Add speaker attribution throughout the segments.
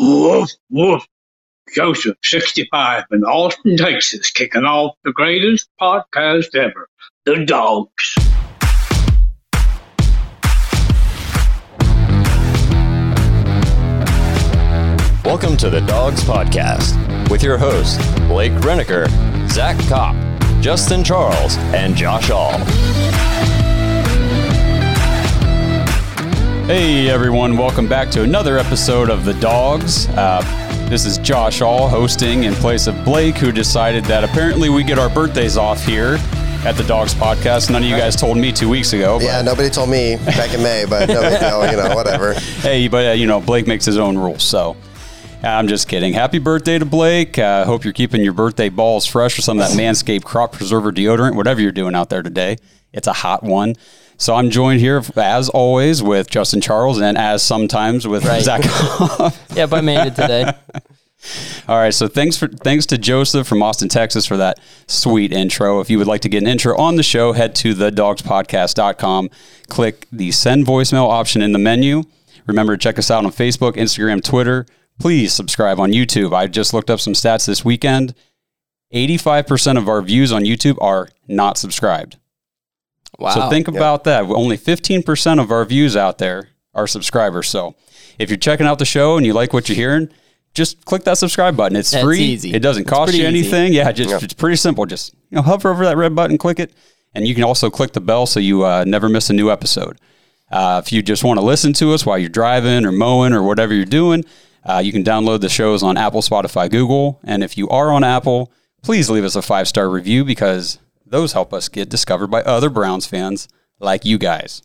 Speaker 1: Woof, woof. Joseph, 65, in Austin, Texas, kicking off the greatest podcast ever, The Dogs.
Speaker 2: Welcome to The Dogs Podcast with your hosts, Blake Reniker, Zach Kopp, Justin Charles, and Josh All.
Speaker 3: Hey everyone, welcome back to another episode of The Dogs. This is Josh All hosting in place of Blake, who decided that apparently we get our birthdays off here at The Dogs Podcast. None of you guys told me 2 weeks ago.
Speaker 4: Yeah, nobody told me back in May, but no big deal, whatever.
Speaker 3: Hey, but Blake makes his own rules, so I'm just kidding. Happy birthday to Blake. Hope you're keeping your birthday balls fresh with some of that Manscaped Crop Preserver deodorant, whatever you're doing out there today. It's a hot one. So I'm joined here, as always, with Justin Charles and as sometimes with Zach.
Speaker 5: Yep, I made it today.
Speaker 3: All right, so thanks to Joseph from Austin, Texas for that sweet intro. If you would like to get an intro on the show, head to thedogspodcast.com. Click the send voicemail option in the menu. Remember to check us out on Facebook, Instagram, Twitter. Please subscribe on YouTube. I just looked up some stats this weekend. 85% of our views on YouTube are not subscribed.
Speaker 5: Wow.
Speaker 3: So think about that. Only 15% of our views out there are subscribers. So if you're checking out the show and you like what you're hearing, just click that subscribe button. It's free.
Speaker 5: Easy.
Speaker 3: It doesn't cost you anything.
Speaker 5: Easy.
Speaker 3: Yeah, it's pretty simple. Just hover over that red button, click it, and you can also click the bell so you never miss a new episode. If you just want to listen to us while you're driving or mowing or whatever you're doing, you can download the shows on Apple, Spotify, Google. And if you are on Apple, please leave us a 5-star review because those help us get discovered by other Browns fans like you guys.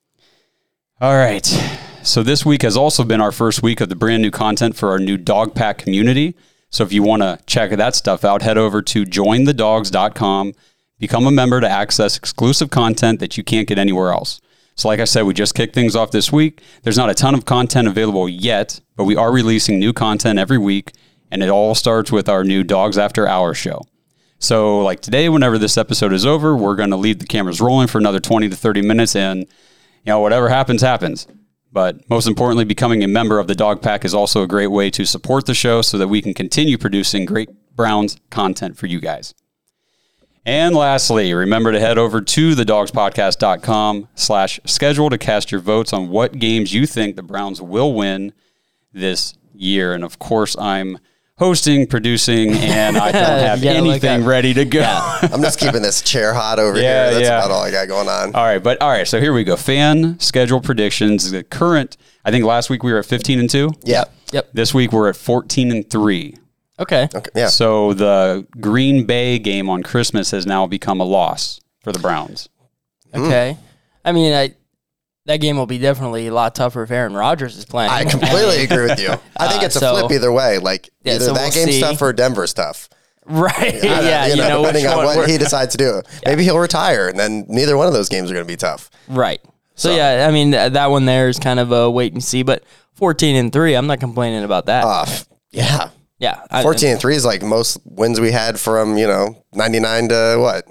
Speaker 3: All right. So this week has also been our first week of the brand new content for our new Dog Pack community. So if you want to check that stuff out, head over to jointhedogs.com, become a member to access exclusive content that you can't get anywhere else. So like I said, we just kicked things off this week. There's not a ton of content available yet, but we are releasing new content every week, and it all starts with our new Dogs After Hours show. So like today, whenever this episode is over, we're going to leave the cameras rolling for another 20 to 30 minutes, and whatever happens, happens. But most importantly, becoming a member of the Dog Pack is also a great way to support the show so that we can continue producing great Browns content for you guys. And lastly, remember to head over to thedogspodcast.com/schedule to cast your votes on what games you think the Browns will win this year. And of course, I'm hosting, producing, and I don't have anything ready to go.
Speaker 4: Yeah. I'm just keeping this chair hot over here. That's about all I got going on.
Speaker 3: All right. So here we go. Fan schedule predictions. The current, I think last week we were at 15-2.
Speaker 4: Yep.
Speaker 3: This week we're at 14-3.
Speaker 5: Okay.
Speaker 4: Yeah.
Speaker 3: So the Green Bay game on Christmas has now become a loss for the Browns.
Speaker 5: Okay. I mean, that game will be definitely a lot tougher if Aaron Rodgers is playing.
Speaker 4: I completely agree with you. I think it's a flip either way. Either that game's tough or Denver's tough.
Speaker 5: Right.
Speaker 4: Depending on what he decides to do. Maybe he'll retire, and then neither one of those games are going to be tough.
Speaker 5: Right. So I mean, that one there is kind of a wait and see, but 14-3, I'm not complaining about that.
Speaker 4: Yeah.
Speaker 5: Yeah.
Speaker 4: 14-3 is like most wins we had from, 99 to what?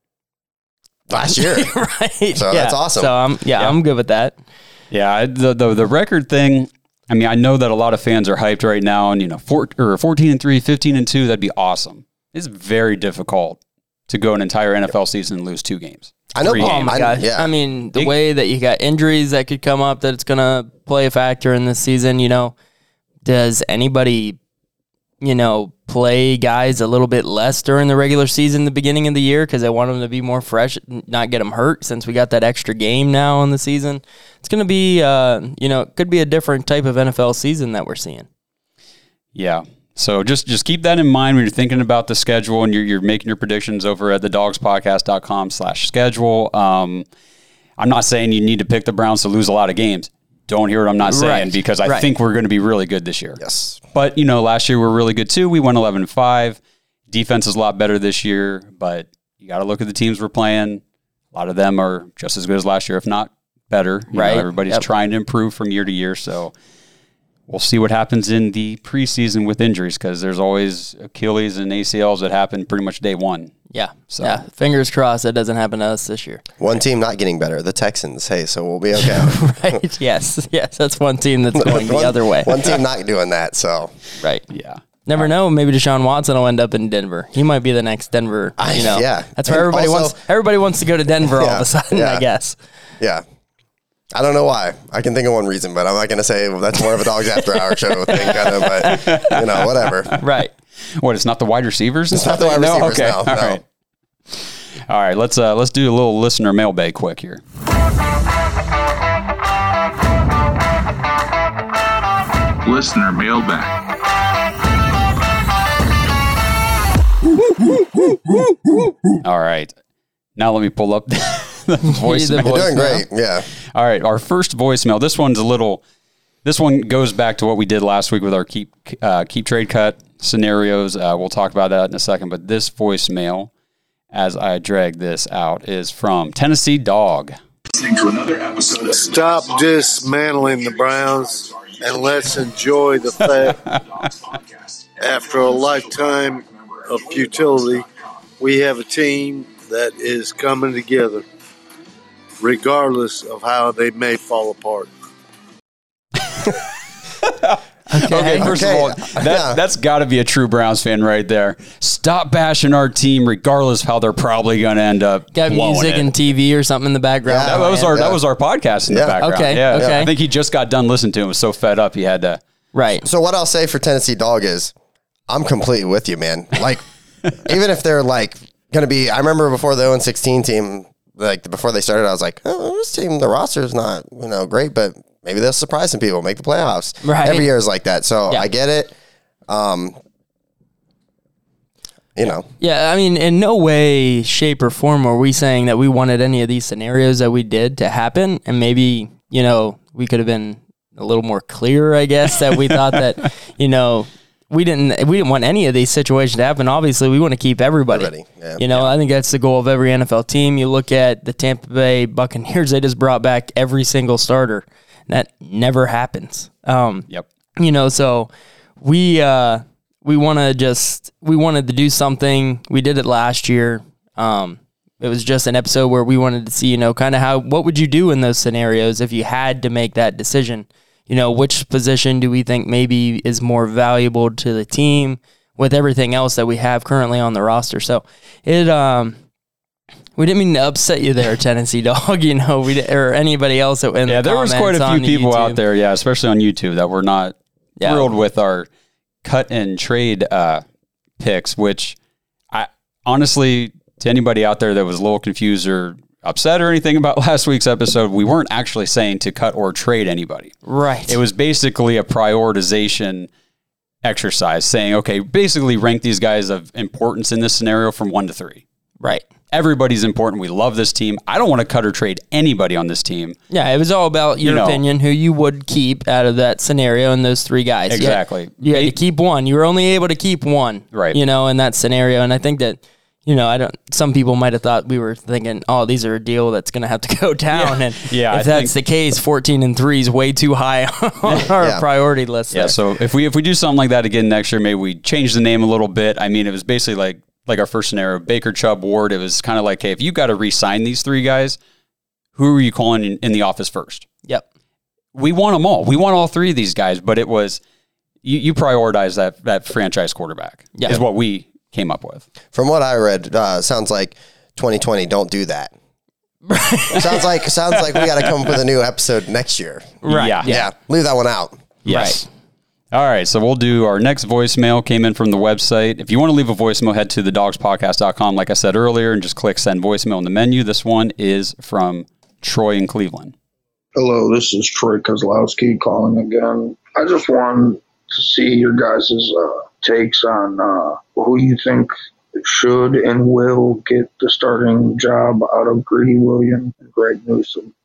Speaker 4: Last year.
Speaker 5: Right.
Speaker 4: So that's awesome.
Speaker 5: So I'm good with that.
Speaker 3: Yeah. The record thing, I mean, I know that a lot of fans are hyped right now and, 14-3, 15-2, that'd be awesome. It's very difficult to go an entire NFL season and lose 2 games.
Speaker 4: I know.
Speaker 5: Oh my gosh.
Speaker 4: Yeah.
Speaker 5: I mean, the way that you got injuries that could come up, that it's going to play a factor in this season, does anybody play guys a little bit less during the regular season, the beginning of the year, because they want them to be more fresh, not get them hurt, since we got that extra game now in the season? It's going to be, it could be a different type of NFL season that we're seeing.
Speaker 3: Yeah. So just keep that in mind when you're thinking about the schedule and you're making your predictions over at thedogspodcast.com/schedule. I'm not saying you need to pick the Browns to lose a lot of games. Don't hear what I'm not saying, because I think we're going to be really good this year.
Speaker 4: Yes.
Speaker 3: But, last year we were really good too. We went 11-5. Defense is a lot better this year, but you got to look at the teams we're playing. A lot of them are just as good as last year, if not better. Everybody's trying to improve from year to year. So we'll see what happens in the preseason with injuries, because there's always Achilles and ACLs that happen pretty much day one.
Speaker 5: Yeah.
Speaker 3: So-
Speaker 5: Yeah. Fingers crossed that doesn't happen to us this year.
Speaker 4: One team not getting better, the Texans. Hey, so we'll be okay.
Speaker 5: Right. Yes. Yes. That's one team that's going the other way.
Speaker 4: One team not doing that, so.
Speaker 5: Right.
Speaker 3: Yeah.
Speaker 5: Never know. Maybe Deshaun Watson will end up in Denver. He might be the next Denver.
Speaker 4: Yeah.
Speaker 5: That's where
Speaker 4: And
Speaker 5: everybody
Speaker 4: also-
Speaker 5: wants. Everybody wants to go to Denver all of a sudden.
Speaker 4: Yeah.
Speaker 5: I guess.
Speaker 4: Yeah. I don't know why. I can think of one reason, but I'm not going to say that's more of a Dogs After Hour show thing, kind of, but, whatever.
Speaker 5: Right.
Speaker 3: What? It's not the wide receivers.
Speaker 4: It's not the wide receivers,
Speaker 3: Okay.
Speaker 4: no.
Speaker 3: All right. All right. Let's do a little listener mailbag quick here.
Speaker 6: Listener mailbag.
Speaker 3: All right. Now let me pull up the voicemail.
Speaker 4: You're doing great. Yeah.
Speaker 3: All right, our first voicemail. This one goes back to what we did last week with our keep trade cut scenarios. We'll talk about that in a second. But this voicemail, as I drag this out, is from Tennessee Dog.
Speaker 7: Stop dismantling the Browns and let's enjoy the fact after a lifetime of futility, we have a team that is coming together, regardless of how they may fall apart.
Speaker 3: Okay, first of all, that's got to be a true Browns fan right there. Stop bashing our team, regardless of how they're probably going to end up.
Speaker 5: Got
Speaker 3: blowing
Speaker 5: music
Speaker 3: it.
Speaker 5: and TV or something in the background.
Speaker 3: That was our podcast in the background.
Speaker 5: Okay,
Speaker 3: Yeah,
Speaker 5: okay.
Speaker 3: I think he just got done listening to him. Was so fed up he had to.
Speaker 5: Right.
Speaker 4: So what I'll say for Tennessee Dog is, I'm completely with you, man. Like, even if they're like going to be, I remember before the 0-16 team, like before they started, I was like, oh, this team, the roster is not, great, but maybe they'll surprise some people, make the playoffs.
Speaker 5: Right.
Speaker 4: Every year is like that. So
Speaker 5: Yeah.
Speaker 4: I get it.
Speaker 5: Yeah, I mean, in no way, shape, or form are we saying that we wanted any of these scenarios that we did to happen. And maybe, we could have been a little more clear, I guess, that we thought that, we didn't want any of these situations to happen. Obviously, we want to keep everybody.
Speaker 4: Yeah.
Speaker 5: I think that's the goal of every NFL team. You look at the Tampa Bay Buccaneers; they just brought back every single starter. That never happens.
Speaker 3: Yep.
Speaker 5: So we wanted to do something. We did it last year. It was just an episode where we wanted to see, kind of what would you do in those scenarios if you had to make that decision? Which position do we think maybe is more valuable to the team with everything else that we have currently on the roster? So we didn't mean to upset you there, Tennessee Dog, or anybody else. In the
Speaker 3: there was quite a few people out there, especially on YouTube, that were not thrilled with our cut and trade picks, which I honestly, to anybody out there that was a little confused or upset or anything about last week's episode, we weren't actually saying to cut or trade anybody.
Speaker 5: Right.
Speaker 3: It was basically a prioritization exercise saying, okay, basically rank these guys of importance in this scenario from 1 to 3.
Speaker 5: Right.
Speaker 3: Everybody's important. We love this team. I don't want to cut or trade anybody on this team.
Speaker 5: Yeah, it was all about your opinion, who you would keep out of that scenario and those 3 guys.
Speaker 3: Exactly.
Speaker 5: You had to keep one. You were only able to keep one.
Speaker 3: Right.
Speaker 5: In that scenario. And I think that, some people might have thought we were thinking, oh, these are a deal that's going to have to go down. And if that's the case, 14-3 is way too high on our priority list.
Speaker 3: Yeah. So if we do something like that again next year, maybe we change the name a little bit. I mean, it was basically like our first scenario, Baker, Chubb, Ward. It was kind of like, hey, if you got to re-sign these 3 guys, who are you calling in the office first?
Speaker 5: Yep.
Speaker 3: We want them all. We want all 3 of these guys, but it was you prioritize that franchise quarterback.
Speaker 5: Yeah.
Speaker 3: Is what we came up with.
Speaker 4: From what I read, sounds like 2020. Don't do that. sounds like we got to come up with a new episode next year.
Speaker 5: Right.
Speaker 4: Yeah. Leave that one out.
Speaker 3: Yes. Right. All right. So we'll do our next voicemail. Came in from the website. If you want to leave a voicemail, head to thedogspodcast.com, like I said earlier, and just click send voicemail in the menu. This one is from Troy in Cleveland.
Speaker 8: Hello, this is Troy Kozlowski calling again. I just wanted to see your guys' takes on who you think should and will get the starting job out of Greedy Williams and Greg Newsome.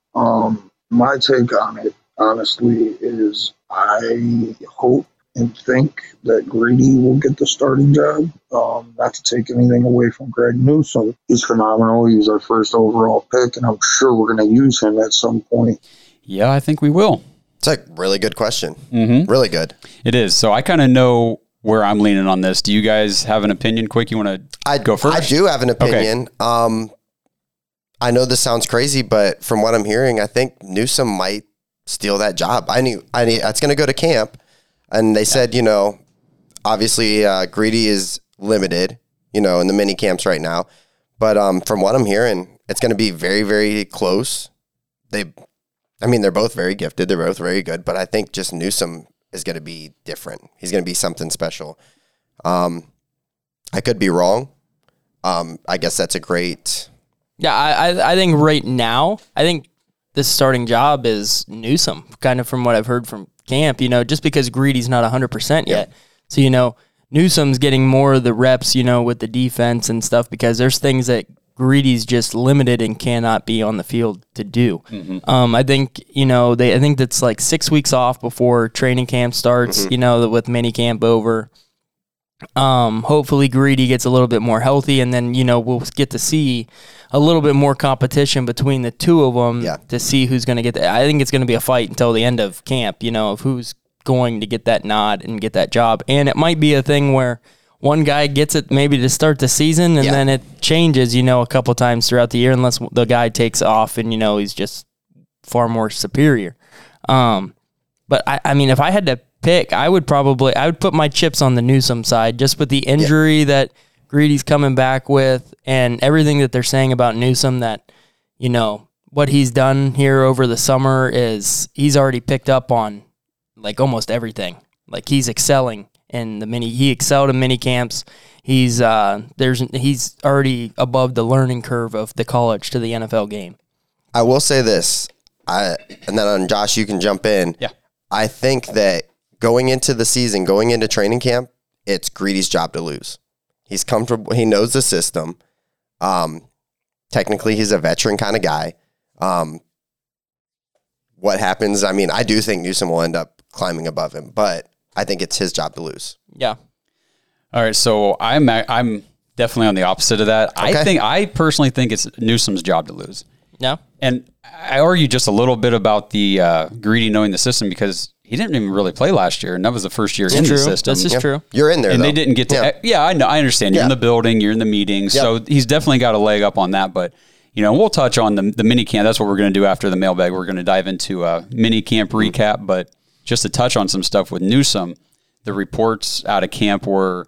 Speaker 8: My take on it, honestly, is I hope and think that Greedy will get the starting job. Not to take anything away from Greg Newsome. He's phenomenal. He's our first overall pick, and I'm sure we're going to use him at some point.
Speaker 3: Yeah, I think we will.
Speaker 4: It's a really good question. Mm-hmm. Really good.
Speaker 3: It is. So I kind of know where I'm leaning on this. Do you guys have an opinion? Quick, you want to go first?
Speaker 4: I do have an opinion. Okay. I know this sounds crazy, but from what I'm hearing, I think Newsome might steal that job. I knew it's going to go to camp, and they said, obviously Greedy is limited, in the mini camps right now. But from what I'm hearing, it's going to be very, very close. They're both very gifted. They're both very good. But I think just Newsome is going to be different. He's going to be something special. I could be wrong. I guess that's a great...
Speaker 5: Yeah, I think right now, this starting job is Newsome, kind of from what I've heard from camp, just because Greedy's not 100% yet. So, Newsome's getting more of the reps, with the defense and stuff, because there's things that Greedy's just limited and cannot be on the field to do. Mm-hmm. I think, I think that's like 6 weeks off before training camp starts, with mini camp over. Hopefully Greedy gets a little bit more healthy, and then, we'll get to see a little bit more competition between the two of them to see who's going to get that. I think it's going to be a fight until the end of camp, of who's going to get that nod and get that job. And it might be a thing where one guy gets it maybe to start the season, and then it changes, a couple times throughout the year, unless the guy takes off and, he's just far more superior. But if I had to pick, I would put my chips on the Newsome side, just with the injury that Greedy's coming back with and everything that they're saying about Newsome, that, what he's done here over the summer is he's already picked up on like almost everything. Like he's excelling in he excelled in mini camps. He's already above the learning curve of the college to the NFL game.
Speaker 4: I will say this, and then on Josh, you can jump in.
Speaker 3: Yeah.
Speaker 4: I think that going into the season, going into training camp, it's Greedy's job to lose. He's comfortable. He knows the system. Technically, he's a veteran kind of guy. What happens? I do think Newsome will end up climbing above him, but I think it's his job to lose.
Speaker 5: Yeah.
Speaker 3: All right. So I'm definitely on the opposite of that. Okay. I personally think it's Newsome's job to lose.
Speaker 5: Yeah.
Speaker 3: And I argue just a little bit about the Greedy knowing the system, because he didn't even really play last year, and that was the first year in the system.
Speaker 5: This is true.
Speaker 4: You're in there,
Speaker 3: and
Speaker 4: though.
Speaker 3: They didn't get to. Yeah, I know. I understand. You're in the building. You're in the meetings. So he's definitely got a leg up on that. But we'll touch on the mini camp. That's what we're going to do after the mailbag. We're going to dive into a mini camp recap. But just to touch on some stuff with Newsome, the reports out of camp were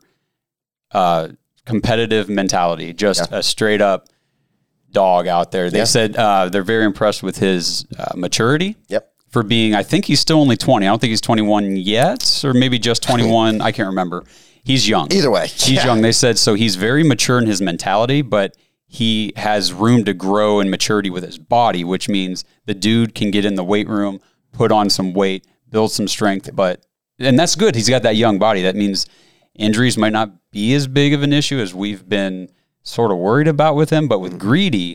Speaker 3: competitive mentality, just a straight up dog out there. They said they're very impressed with his maturity.
Speaker 4: Yep.
Speaker 3: For being, I think he's still only 20. I don't think he's 21 yet, or maybe just 21. I can't remember. He's young.
Speaker 4: Either way.
Speaker 3: He's young. They said, so he's very mature in his mentality, but he has room to grow in maturity with his body, which means the dude can get in the weight room, put on some weight, build some strength, and that's good. He's got that young body. That means injuries might not be as big of an issue as we've been sort of worried about with him. But with Greedy,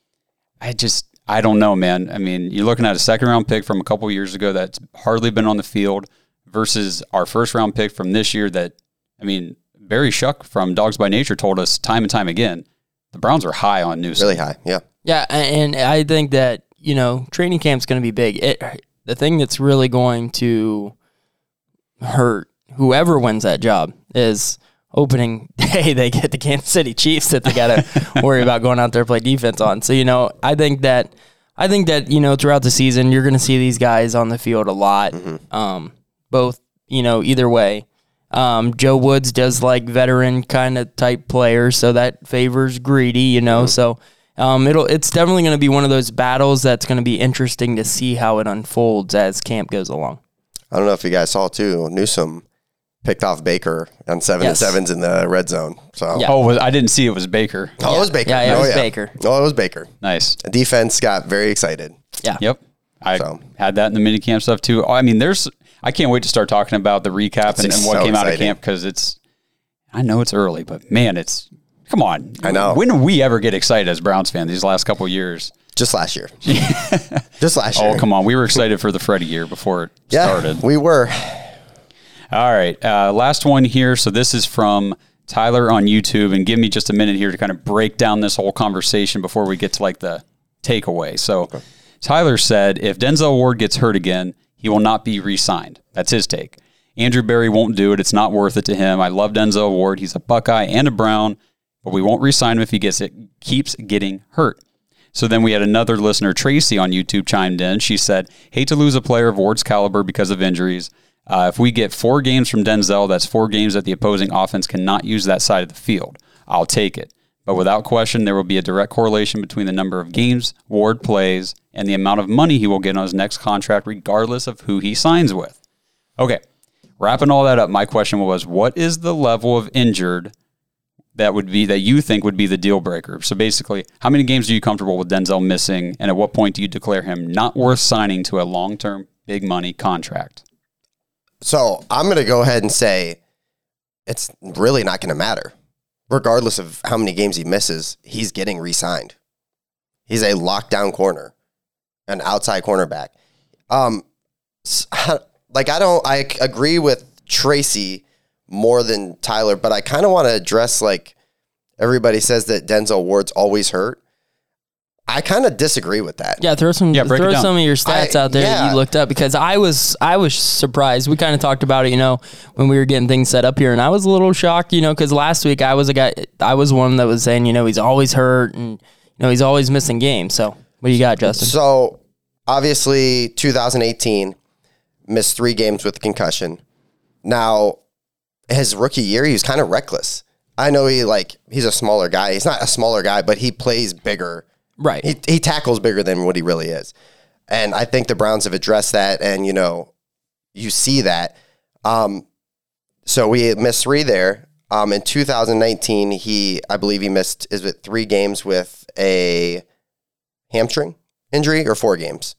Speaker 3: I don't know, man. You're looking at a second-round pick from a couple years ago that's hardly been on the field versus our first-round pick from this year that, Barry Shuck from Dogs by Nature told us time and time again, the Browns are high on Newsome.
Speaker 4: Really high, yeah.
Speaker 5: Yeah, and I think that, training camp's going to be big. The thing that's really going to hurt whoever wins that job is opening day they get the Kansas City Chiefs that they got to worry about going out there to play defense on. So, I think that throughout the season, you're going to see these guys on the field a lot. Mm-hmm. Both, either way. Joe Woods does like veteran kind of type players, so that favors Greedy, Mm-hmm. So it's definitely going to be one of those battles that's going to be interesting to see how it unfolds as camp goes along.
Speaker 4: I don't know if you guys saw too, Newsome picked off Baker on 7-7s in the red zone. So
Speaker 3: I didn't see it was Baker.
Speaker 4: Oh, it was Baker.
Speaker 5: Yeah, it was Baker.
Speaker 4: No, it was Baker.
Speaker 3: Nice.
Speaker 4: The defense got very excited.
Speaker 5: Yeah.
Speaker 3: Yep. I had that in the mini camp stuff too. I can't wait to start talking about the recap and what came out of camp, because I know it's early, but man, come on.
Speaker 4: I know.
Speaker 3: When do we ever get excited as Browns fans these last couple of years?
Speaker 4: Just last year. Just last year.
Speaker 3: Oh, come on. We were excited for the Freddie year before it started.
Speaker 4: We were.
Speaker 3: All right. Last one here. So this is from Tyler on YouTube, and give me just a minute here to kind of break down this whole conversation before we get to the takeaway. So Tyler said, if Denzel Ward gets hurt again, he will not be re-signed. That's his take. Andrew Berry won't do it. It's not worth it to him. I love Denzel Ward. He's a Buckeye and a Brown, but we won't re-sign him if he keeps getting hurt. So then we had another listener, Tracy, on YouTube chimed in. She said, hate to lose a player of Ward's caliber because of injuries. If we get 4 games from Denzel, that's 4 games that the opposing offense cannot use that side of the field. I'll take it. But without question, there will be a direct correlation between the number of games Ward plays and the amount of money he will get on his next contract, regardless of who he signs with. Okay, wrapping all that up, my question was, what is the level of injured that you think would be the deal breaker? So basically, how many games are you comfortable with Denzel missing, and at what point do you declare him not worth signing to a long-term, big money contract?
Speaker 4: So I'm going to go ahead and say it's really not going to matter. Regardless of how many games he misses, he's getting re-signed. He's a lockdown corner, an outside cornerback. I agree with Tracy more than Tyler, but I kind of want to address, like, everybody says that Denzel Ward's always hurt. I kind of disagree with that.
Speaker 5: Yeah, throw some of your stats out there that you looked up, because I was surprised. We kind of talked about it, when we were getting things set up here, and I was a little shocked, because last week I was one that was saying, he's always hurt and he's always missing games. So what do you got, Justin?
Speaker 4: So obviously 2018 missed 3 games with concussion. Now his rookie year, he was kind of reckless. I know he's a smaller guy. He's not a smaller guy, but he plays bigger.
Speaker 5: Right.
Speaker 4: He tackles bigger than what he really is. And I think the Browns have addressed that, and, you see that. So we missed 3 there. In 2019, I believe he missed 3 games with a hamstring injury, or 4 games?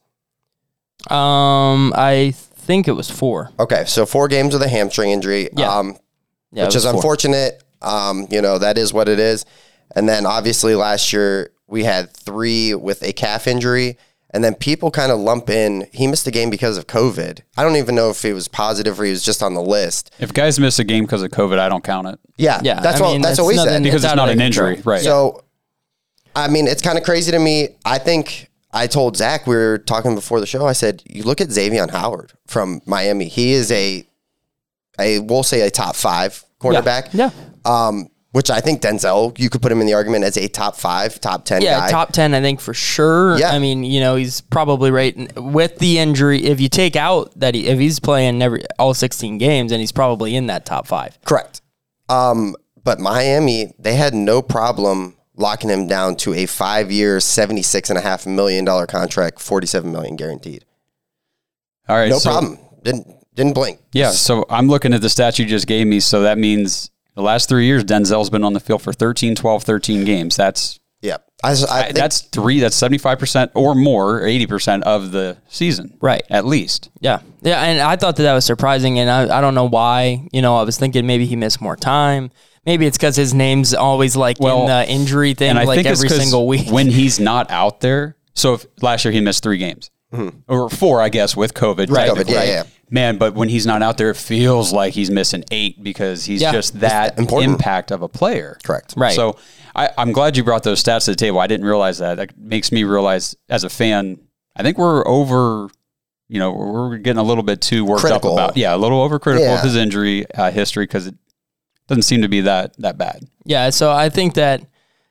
Speaker 5: I think it was 4.
Speaker 4: Okay, so 4 games with a hamstring injury, which is unfortunate. That is what it is. And then obviously last year we had 3 with a calf injury, and then people kind of lump in, he missed a game because of COVID. I don't even know if he was positive or he was just on the list.
Speaker 3: If guys miss a game because of COVID, I don't count it.
Speaker 4: Yeah. That's what we said.
Speaker 3: Because it's not an injury. Right.
Speaker 4: So, it's kind of crazy to me. I think I told Zach, we were talking before the show, I said, you look at Xavier Howard from Miami. He is we'll say a top 5 quarterback.
Speaker 5: Yeah.
Speaker 4: Which I think Denzel, you could put him in the argument as a top 5, top 10 guy.
Speaker 5: Yeah, top 10, I think, for sure.
Speaker 4: Yeah.
Speaker 5: He's probably right with the injury. If you take out that if he's playing all 16 games, then he's probably in that top 5.
Speaker 4: Correct. But Miami, they had no problem locking him down to a 5-year, $76.5 million contract, $47 million guaranteed.
Speaker 3: All right.
Speaker 4: No problem. Didn't blink.
Speaker 3: Yeah, so I'm looking at the stats you just gave me, so that means the last 3 years, Denzel's been on the field for 13 games. That's
Speaker 4: I think
Speaker 3: that's 75% or more, 80% of the season,
Speaker 5: right?
Speaker 3: At least,
Speaker 5: yeah. And I thought that was surprising, and I don't know why. I was thinking maybe he missed more time. Maybe it's because his name's always in the injury thing,
Speaker 3: and I think
Speaker 5: every single week
Speaker 3: when he's not out there. So if last year he missed 3 games, or 4, I guess, with COVID,
Speaker 4: right? COVID, yeah.
Speaker 3: Man, but when he's not out there, it feels like he's missing 8 because he's just that impact of a player.
Speaker 4: Correct.
Speaker 5: Right.
Speaker 3: So I'm glad you brought those stats to the table. I didn't realize that. That makes me realize as a fan, I think we're we're getting a little bit too worked up about, a little overcritical of his injury history, because it doesn't seem to be that bad.
Speaker 5: Yeah. So I think the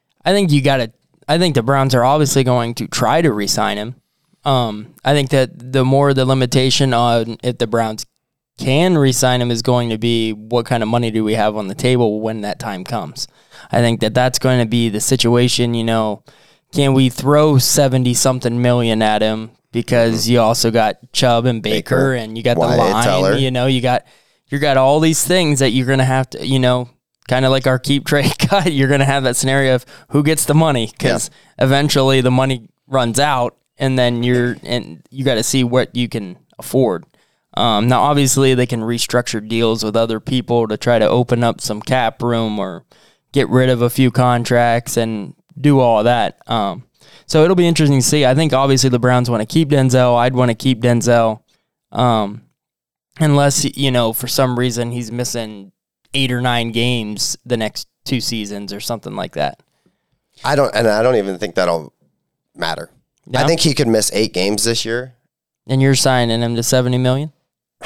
Speaker 5: Browns are obviously going to try to re-sign him. I think that the more the limitation on if the Browns can re-sign him is going to be what kind of money do we have on the table when that time comes. I think that that's going to be the situation, can we throw 70-something million at him, because you also got Chubb and Baker and you got the line,
Speaker 4: Teller.
Speaker 5: you got all these things that you're going to have to, kind of like our keep trade cut, you're going to have that scenario of who gets the money, because eventually the money runs out. And then you got to see what you can afford. Now, obviously, they can restructure deals with other people to try to open up some cap room or get rid of a few contracts and do all of that. So it'll be interesting to see. I think, obviously, the Browns want to keep Denzel. I'd want to keep Denzel. Unless, for some reason he's missing 8 or 9 games the next 2 seasons or something like that.
Speaker 4: I don't even think that'll matter. No? I think he could miss 8 games this year.
Speaker 5: And you're signing him to $70 million?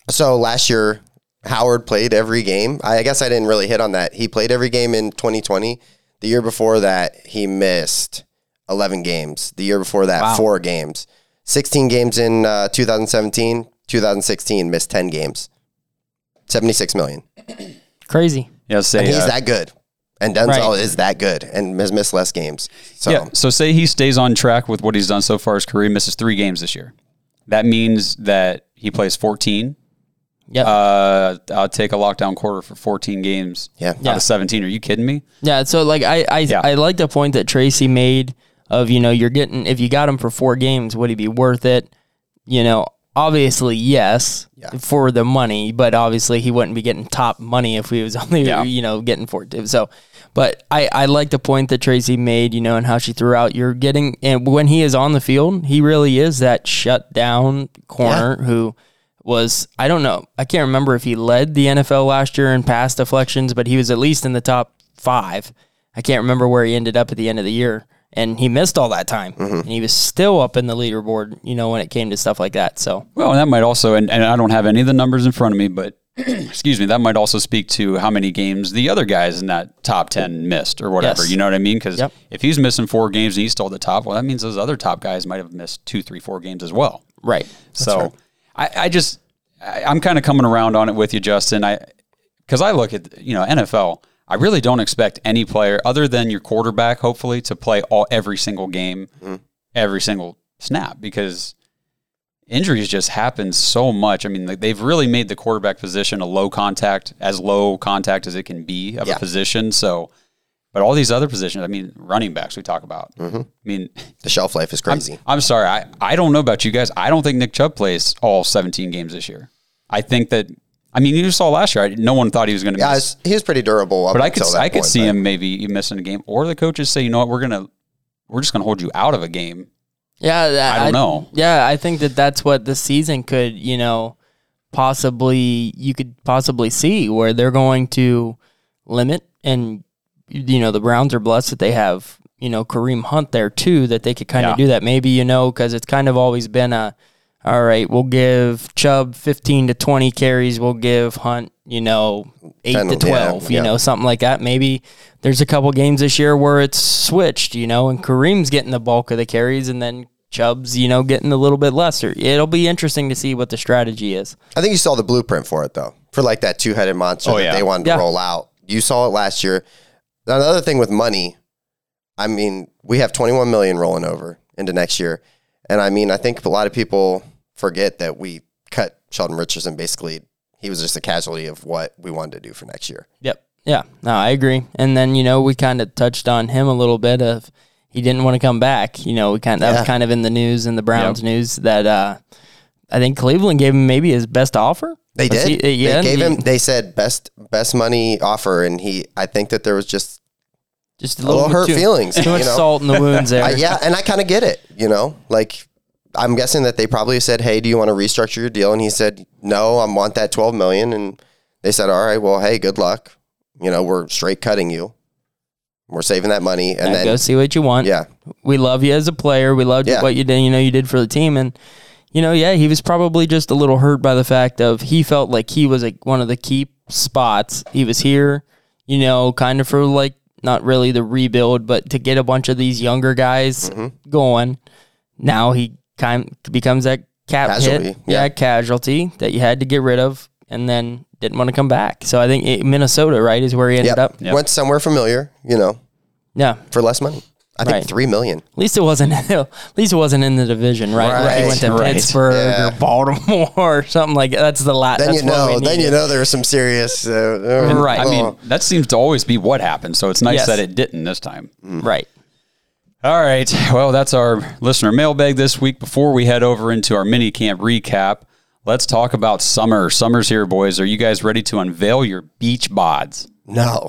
Speaker 4: So last year, Howard played every game. I guess I didn't really hit on that. He played every game in 2020. The year before that, he missed 11 games. The year before that, 4 games. 16 games in 2017. 2016, missed 10 games. $76 million.
Speaker 5: Crazy.
Speaker 3: Yeah, say,
Speaker 4: and he's that good. And Denzel is that good and has missed less games.
Speaker 3: So say he stays on track with what he's done so far in his career, misses 3 games this year. That means that he plays 14.
Speaker 5: Yeah.
Speaker 3: I'll take a lockdown quarter for 14 games out of 17. Are you kidding me?
Speaker 5: Yeah, so like I like the point that Tracy made of, you're getting, if you got him for 4 games, would he be worth it? Obviously, yes, for the money, but obviously he wouldn't be getting top money if he was only, getting 4. So, but I like the point that Tracy made, and how she threw out, you're getting, and when he is on the field, he really is that shut down corner who was, I don't know, I can't remember if he led the NFL last year in pass deflections, but he was at least in the top 5. I can't remember where he ended up at the end of the year. And he missed all that time, and he was still up in the leaderboard, when it came to stuff like that. So,
Speaker 3: well, that might also, and I don't have any of the numbers in front of me, but excuse me, that might also speak to how many games the other guys in that top 10 missed or whatever. Yes. You know what I mean? Because if he's missing 4 games and he's still at the top, well, that means those other top guys might have missed 2, 3, 4 games as well.
Speaker 5: Right.
Speaker 3: So, I'm kind of coming around on it with you, Justin. Because I look at NFL. I really don't expect any player other than your quarterback, hopefully, to play every single game, every single snap, because injuries just happen so much. I mean, they've really made the quarterback position as low contact as it can be of a position. So, but all these other positions, I mean, running backs we talk about. I mean,
Speaker 4: the shelf life is crazy.
Speaker 3: I'm sorry. I don't know about you guys. I don't think Nick Chubb plays all 17 games this year. I think that. I mean, you saw last year. No one thought he was going to miss.
Speaker 4: He was pretty durable.
Speaker 3: But I could see him maybe missing a game, or the coaches say, you know what, we're just gonna hold you out of a game.
Speaker 5: Yeah,
Speaker 3: I don't know.
Speaker 5: Yeah, I think that's what the season could, possibly see, where they're going to limit, and the Browns are blessed that they have Kareem Hunt there too, that they could kind of do that. Maybe because it's kind of always been all right, we'll give Chubb 15 to 20 carries. We'll give Hunt, 8 to 12, something like that. Maybe there's a couple games this year where it's switched, and Kareem's getting the bulk of the carries, and then Chubb's, getting a little bit lesser. It'll be interesting to see what the strategy is.
Speaker 4: I think you saw the blueprint for it, though, for like that 2-headed monster that they wanted to roll out. You saw it last year. Another thing with money, I mean, we have $21 million rolling over into next year. And I mean, I think a lot of people forget that we cut Sheldon Richardson. Basically, he was just a casualty of what we wanted to do for next year.
Speaker 5: Yep. Yeah. No, I agree. And then, we kind of touched on him a little bit of he didn't want to come back. That was kind of in the news, in the Browns news, that I think Cleveland gave him maybe his best offer.
Speaker 4: They did. They gave him. They said best money offer, and I think that there was just
Speaker 5: a little
Speaker 4: hurt feelings.
Speaker 5: Too much salt in the wounds there.
Speaker 4: And I kind of get it. Like. I'm guessing that they probably said, hey, do you want to restructure your deal? And he said, no, I want that $12 million. And they said, all right, well, hey, good luck. We're straight cutting you. We're saving that money. And then
Speaker 5: go see what you want.
Speaker 4: Yeah.
Speaker 5: We love you as a player. We loved what you did, you did for the team. And, he was probably just a little hurt by the fact of he felt like he was one of the key spots. He was here, kind of for not really the rebuild, but to get a bunch of these younger guys going. Now he becomes that casualty that you had to get rid of, and then didn't want to come back. So I think Minnesota, right, is where he ended up.
Speaker 4: Yep. Went somewhere familiar, for less money. I think $3 million.
Speaker 5: At least it wasn't in the division, right? He went to Pittsburgh or Baltimore or something like that. That's the last.
Speaker 4: Then there was some serious.
Speaker 5: Right.
Speaker 3: I mean, that seems to always be what happened. So it's nice that it didn't this time.
Speaker 5: Right.
Speaker 3: All right. Well, that's our listener mailbag this week. Before we head over into our mini camp recap, let's talk about summer. Summer's here, boys. Are you guys ready to unveil your beach bods?
Speaker 4: No.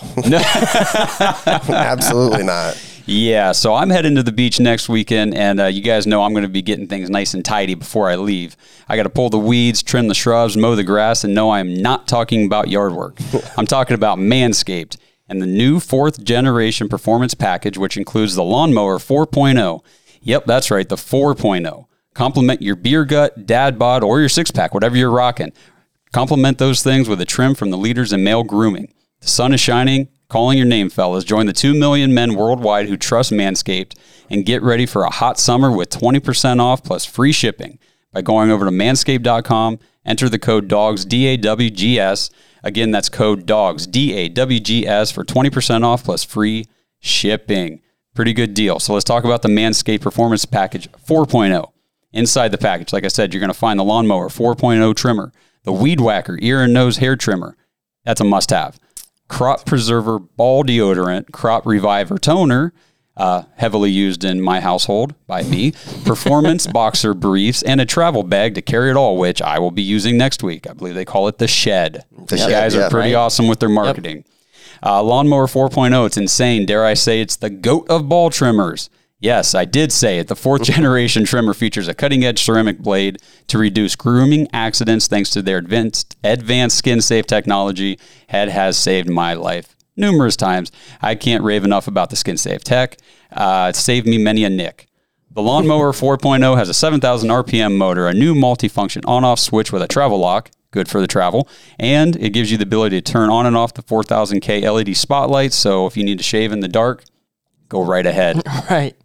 Speaker 4: Absolutely not.
Speaker 3: Yeah, so I'm heading to the beach next weekend, and you guys know I'm going to be getting things nice and tidy before I leave. I got to pull the weeds, trim the shrubs, mow the grass, and no, I'm not talking about yard work. I'm talking about Manscaped and the new 4th generation performance package, which includes the Lawnmower 4.0. Yep, that's right, the 4.0. Complement your beer gut, dad bod, or your six-pack, whatever you're rocking. Complement those things with a trim from the leaders in male grooming. The sun is shining, calling your name, fellas. Join the 2 million men worldwide who trust Manscaped and get ready for a hot summer with 20% off plus free shipping by going over to manscaped.com. Enter the code DAWGS, DAWGS. Again, that's code DAWGS, DAWGS for 20% off plus free shipping. Pretty good deal. So let's talk about the Manscaped Performance Package 4.0. Inside the package, like I said, you're going to find the Lawnmower 4.0 trimmer, the Weed Whacker ear and nose hair trimmer. That's a must-have. Crop Preserver Ball Deodorant, Crop Reviver Toner, heavily used in my household by me, Performance Boxer Briefs, and a travel bag to carry it all, which I will be using next week. I believe they call it the Shed. These guys are pretty awesome with their marketing. Yep. Lawnmower 4.0, it's insane. Dare I say it's the GOAT of ball trimmers. Yes, I did say it. The 4th generation trimmer features a cutting-edge ceramic blade to reduce grooming accidents thanks to their advanced skin-safe technology. It has saved my life numerous times. I can't rave enough about the skin-safe tech. It saved me many a nick. The Lawnmower 4.0 has a 7,000 RPM motor, a new multifunction on-off switch with a travel lock, good for the travel, and it gives you the ability to turn on and off the 4000K LED spotlight, so if you need to shave in the dark, go right ahead.
Speaker 5: Right.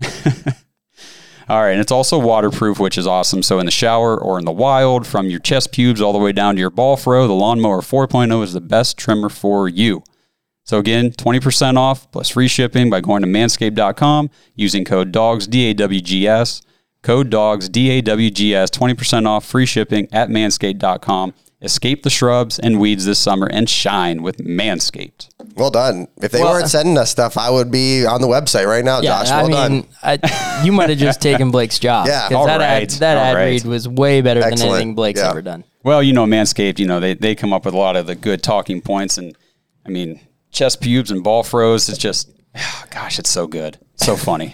Speaker 3: All right, and it's also waterproof, which is awesome. So in the shower or in the wild, from your chest pubes all the way down to your ball fro, the Lawnmower 4.0 is the best trimmer for you. So again, 20% off plus free shipping by going to manscaped.com using code DAWGS, DAWGS. Code DAWGS, DAWGS, 20% off free shipping at manscaped.com. Escape the shrubs and weeds this summer and shine with Manscaped.
Speaker 4: Well done. If they weren't sending us stuff, I would be on the website right now, Josh. Well done.
Speaker 5: You might have just taken Blake's job.
Speaker 4: Yeah.
Speaker 5: That ad read was way better than anything Blake's ever done.
Speaker 3: Well, Manscaped, they come up with a lot of the good talking points. And, I mean, chest pubes and ball froze, it's just, gosh, it's so good. So funny.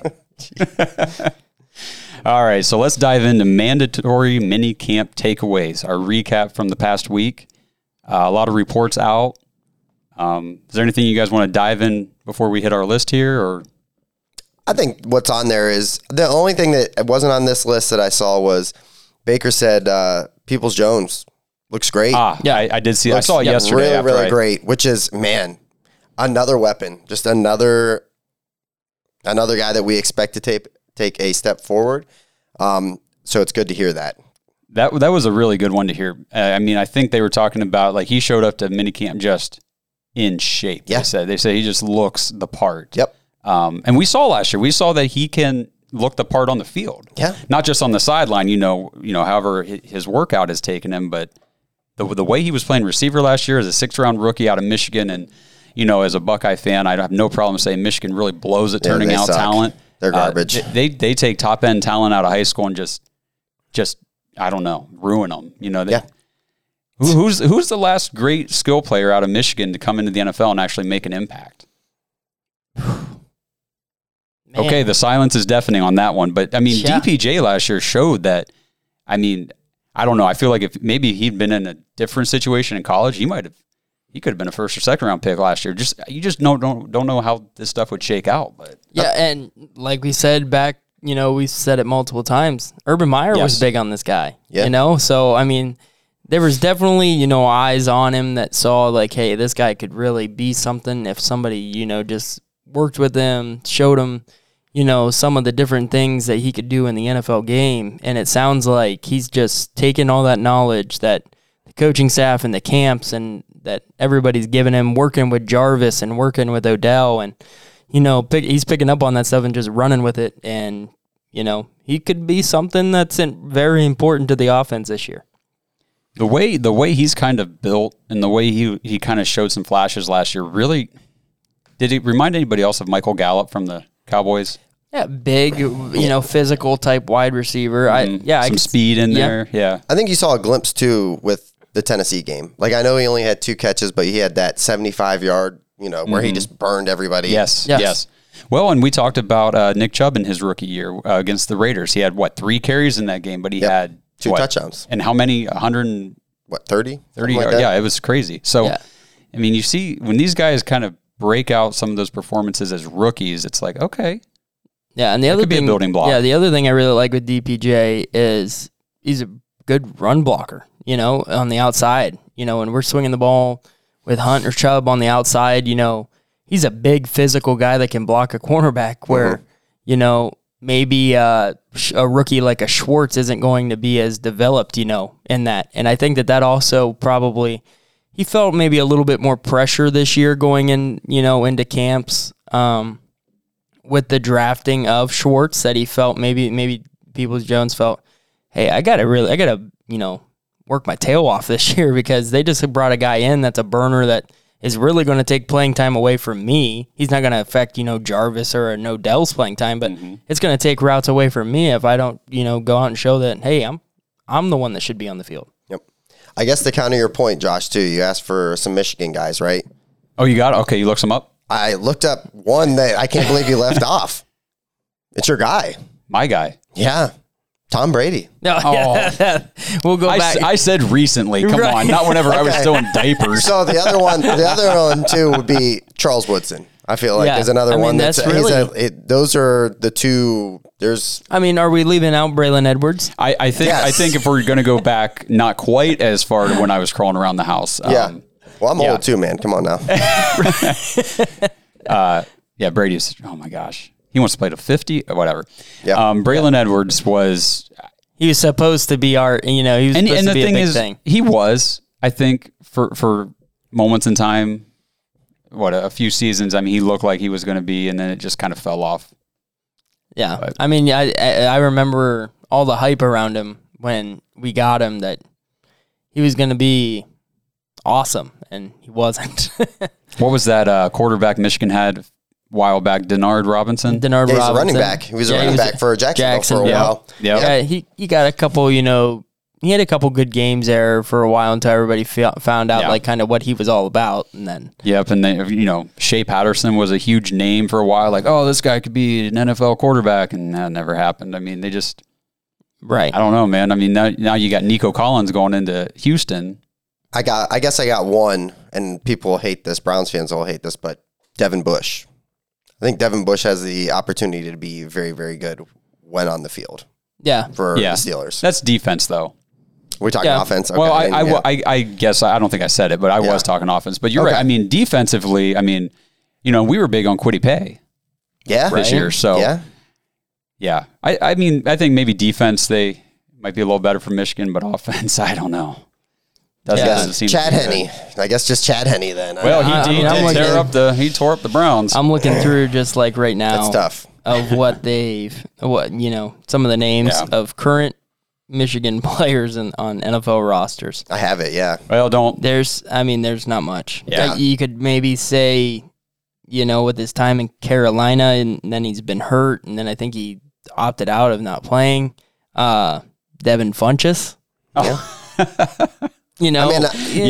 Speaker 3: All right, so let's dive into mandatory mini camp takeaways, our recap from the past week. A lot of reports out. Is there anything you guys want to dive in before we hit our list here? Or
Speaker 4: I think what's on there is the only thing that wasn't on this list that I saw was Baker said Peoples-Jones looks great.
Speaker 3: Yeah, I did see. I saw it yesterday.
Speaker 4: Really great. Which is, man, another weapon, just another guy that we expect to take a step forward. So it's good to hear that.
Speaker 3: That was a really good one to hear. I mean, I think they were talking about, like, he showed up to minicamp just in shape.
Speaker 4: Yeah.
Speaker 3: They said he just looks the part.
Speaker 4: Yep.
Speaker 3: And we saw last year, that he can look the part on the field.
Speaker 4: Yeah.
Speaker 3: Not just on the sideline, however his workout has taken him, but the way he was playing receiver last year as a 6th-round rookie out of Michigan, and, as a Buckeye fan, I have no problem saying Michigan really blows at turning out talent.
Speaker 4: They're garbage.
Speaker 3: They take top end talent out of high school and just I don't know, ruin them. Who's the last great skill player out of Michigan to come into the NFL and actually make an impact? Okay, the silence is deafening on that one, but I mean, DPJ last year showed that. I mean, I don't know. I feel like if maybe he'd been in a different situation in college, he could have been a 1st or 2nd round pick last year. You just don't know how this stuff would shake out. But
Speaker 5: and like we said back, we said it multiple times. Urban Meyer was big on this guy. Yeah. So I mean, there was definitely eyes on him that saw like, hey, this guy could really be something if somebody just worked with him, showed him some of the different things that he could do in the NFL game. And it sounds like he's just taken all that knowledge that the coaching staff and the camps and that everybody's giving him, working with Jarvis and working with Odell, and he's picking up on that stuff and just running with it, and he could be something that's very important to the offense this year.
Speaker 3: The way he's kind of built and the way he kind of showed some flashes last year, really, did he remind anybody else of Michael Gallup from the Cowboys?
Speaker 5: Yeah, big, physical type wide receiver.
Speaker 3: Some speed in there. Yeah,
Speaker 4: I think you saw a glimpse too with the Tennessee game. Like, I know he only had 2 catches, but he had that 75-yard, where he just burned everybody.
Speaker 3: Yes. Well, and we talked about Nick Chubb in his rookie year against the Raiders. He had 3 carries in that game, but he had
Speaker 4: 2 touchdowns.
Speaker 3: And how many? 100?
Speaker 4: 30?
Speaker 3: 30 yards. Like, yeah, it was crazy. So, I mean, you see when these guys kind of break out some of those performances as rookies, it's like, okay.
Speaker 5: Yeah, and the other thing,
Speaker 3: be a building block.
Speaker 5: Yeah, the other thing I really like with DPJ is he's good run blocker, you know, on the outside. You know, when we're swinging the ball with Hunt or Chubb on the outside, you know, he's a big physical guy that can block a cornerback where, you know, maybe a rookie like a Schwartz isn't going to be as developed, you know, in that. And I think that also probably, he felt maybe a little bit more pressure this year going in, you know, into camps with the drafting of Schwartz, that he felt maybe Peoples-Jones felt, hey, I gotta, you know, work my tail off this year because they just brought a guy in that's a burner that is really going to take playing time away from me. He's not going to affect, you know, Jarvis or Nodell's playing time, but it's going to take routes away from me if I don't, you know, go out and show that, hey, I'm the one that should be on the field.
Speaker 4: Yep. I guess to counter your point, Josh, too, you asked for some Michigan guys, right?
Speaker 3: Oh, you got it? Okay, you looked some up?
Speaker 4: I looked up one that I can't believe you left off. It's your guy.
Speaker 3: My guy.
Speaker 4: Yeah. Tom Brady.
Speaker 5: No, we'll go back.
Speaker 3: I said recently. Come on, not whenever I was still in diapers.
Speaker 4: So the other one too would be Charles Woodson. I feel like is another one that's really. Those are the two. There's.
Speaker 5: I mean, are we leaving out Braylon Edwards?
Speaker 3: I think if we're going to go back, not quite as far to when I was crawling around the house.
Speaker 4: Yeah. Well, I'm old too, man. Come on now.
Speaker 3: Brady's. Oh my gosh. He wants to play to 50 or whatever.
Speaker 4: Yeah.
Speaker 3: Braylon Edwards was.
Speaker 5: He was supposed to be our, you know, he was supposed to be a big thing.
Speaker 3: He was, I think, for moments in time, a few seasons. I mean, he looked like he was going to be, and then it just kind of fell off.
Speaker 5: Yeah. But, I mean, I remember all the hype around him when we got him, that he was going to be awesome, and he wasn't.
Speaker 3: What was that quarterback Michigan had while back, Denard Robinson?
Speaker 4: He's a running back. He was a running back for Jacksonville for a while.
Speaker 5: Yeah, he got a couple, you know, he had a couple good games there for a while until everybody found out like kind of what he was all about. And then.
Speaker 3: Yep, and then, you know, Shea Patterson was a huge name for a while. Like, oh, this guy could be an NFL quarterback, and that never happened. I mean, they just.
Speaker 5: Right.
Speaker 3: I don't know, man. I mean, now you got Nico Collins going into Houston.
Speaker 4: I guess I got one, and people hate this. Browns fans will hate this, but Devin Bush. I think Devin Bush has the opportunity to be very, very good when on the field.
Speaker 5: Yeah.
Speaker 4: For the Steelers.
Speaker 3: That's defense, though.
Speaker 4: We're talking offense. Okay.
Speaker 3: Well, I guess I don't think I said it, but I was talking offense. But you're right. I mean, defensively, I mean, you know, we were big on Kwity Paye.
Speaker 4: Yeah.
Speaker 3: This year. So, yeah. I mean, I think maybe defense, they might be a little better for Michigan, but offense, I don't know. Doesn't seem
Speaker 4: Chad Henne. I guess just Chad Henne then.
Speaker 3: Well, he tore up the Browns.
Speaker 5: I'm looking through just like right now.
Speaker 4: That's tough.
Speaker 5: Of you know, some of the names of current Michigan players on NFL rosters.
Speaker 4: I have it, yeah.
Speaker 3: Well,
Speaker 5: there's not much.
Speaker 3: Yeah.
Speaker 5: You could maybe say, you know, with his time in Carolina, and then he's been hurt, and then I think he opted out of not playing. Devin Funchess.
Speaker 3: Oh.
Speaker 5: You know,
Speaker 4: I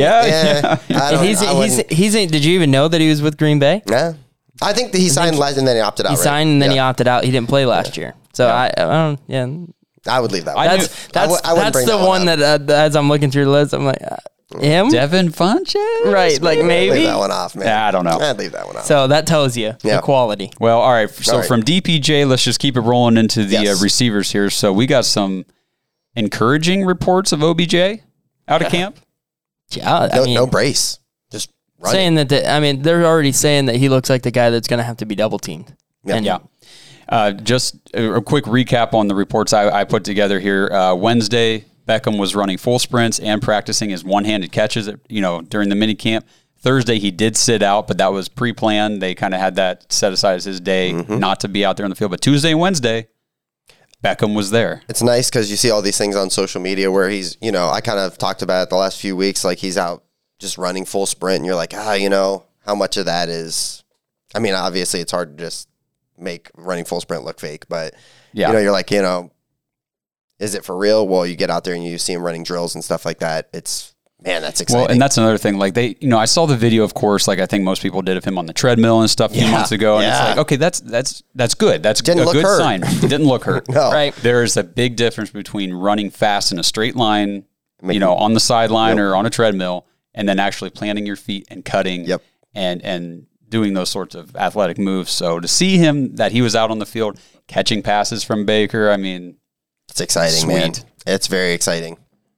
Speaker 4: mean,
Speaker 5: he's. Did you even know that he was with Green Bay?
Speaker 4: Yeah, I think that he signed last and then he opted out.
Speaker 5: He signed and then he opted out. He didn't play last year, so I don't. Yeah,
Speaker 4: I would leave that one.
Speaker 5: That's the one that as I'm looking through the list, I'm like, him,
Speaker 3: Devin Funchess,
Speaker 5: right? Like maybe
Speaker 4: leave that one off, man.
Speaker 3: Yeah, I don't know.
Speaker 4: I'd leave that one off.
Speaker 5: So that tells you the quality.
Speaker 3: Well, all right. So from DPJ, let's just keep it rolling into the receivers here. So we got some encouraging reports of OBJ. Out of camp?
Speaker 4: Yeah. No brace. Just
Speaker 5: saying
Speaker 4: running.
Speaker 5: that, they're already saying that he looks like the guy that's going to have to be double teamed.
Speaker 3: Just a quick recap on the reports I put together here. Wednesday, Beckham was running full sprints and practicing his one-handed catches, during the mini camp. Thursday, he did sit out, but that was pre-planned. They kind of had that set aside as his day not to be out there on the field. But Tuesday and Wednesday, Beckham was there.
Speaker 4: It's nice because you see all these things on social media where he's, I kind of talked about it the last few weeks, like he's out just running full sprint and you're like, how much of that is, obviously it's hard to just make running full sprint look fake, but you're like, is it for real? Well, you get out there and you see him running drills and stuff like that. That's exciting.
Speaker 3: Well, and that's another thing. Like I saw the video, of course, like I think most people did of him on the treadmill and stuff a few months ago. And it's like, okay, that's good. That's a good sign. He didn't look hurt.
Speaker 4: No.
Speaker 5: Right.
Speaker 3: There's a big difference between running fast in a straight line, on the sideline or on a treadmill, and then actually planting your feet and cutting and doing those sorts of athletic moves. So to see him, that he was out on the field catching passes from Baker,
Speaker 4: it's exciting, man. It's very exciting.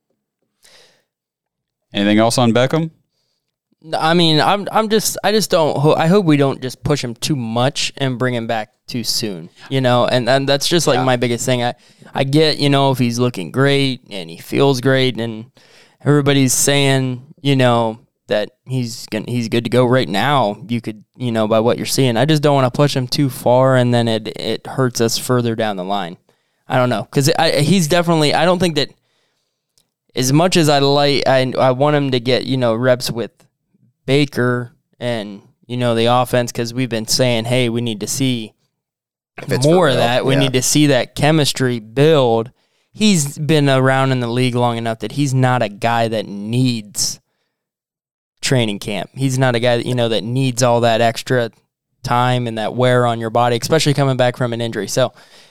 Speaker 3: Anything else on Beckham?
Speaker 5: I mean, I hope we don't just push him too much and bring him back too soon, and that's just like my biggest thing. I get, if he's looking great and he feels great and everybody's saying, that he's good to go right now. You could, by what you're seeing, I just don't want to push him too far and then it hurts us further down the line. I don't know. Cause he's definitely, I don't think that as much as I want him to get, reps with Baker and, the offense, because we've been saying, hey, we need to see more of that. We need to see that chemistry build. He's been around in the league long enough that he's not a guy that needs training camp. He's not a guy that, that needs all that extra time and that wear on your body, especially coming back from an injury. So,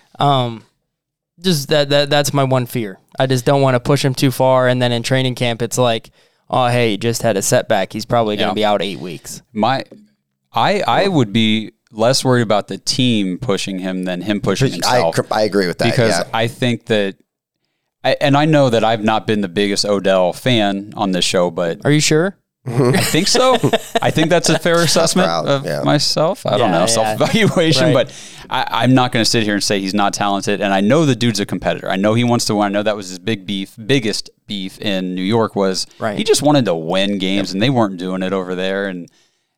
Speaker 5: just that's my one fear. I just don't want to push him too far, and then in training camp, it's like, oh, hey, he just had a setback. He's probably going to be out 8 weeks.
Speaker 3: I would be less worried about the team pushing him than him pushing himself.
Speaker 4: I agree with that.
Speaker 3: Because I think that, and I know that I've not been the biggest Odell fan on this show, but...
Speaker 5: Are you sure?
Speaker 3: I think so. I think that's a fair assessment of myself. I don't know, self-evaluation, but I'm not going to sit here and say he's not talented. And I know the dude's a competitor. I know he wants to win. I know that was his biggest beef in New York was he just wanted to win games, and they weren't doing it over there. And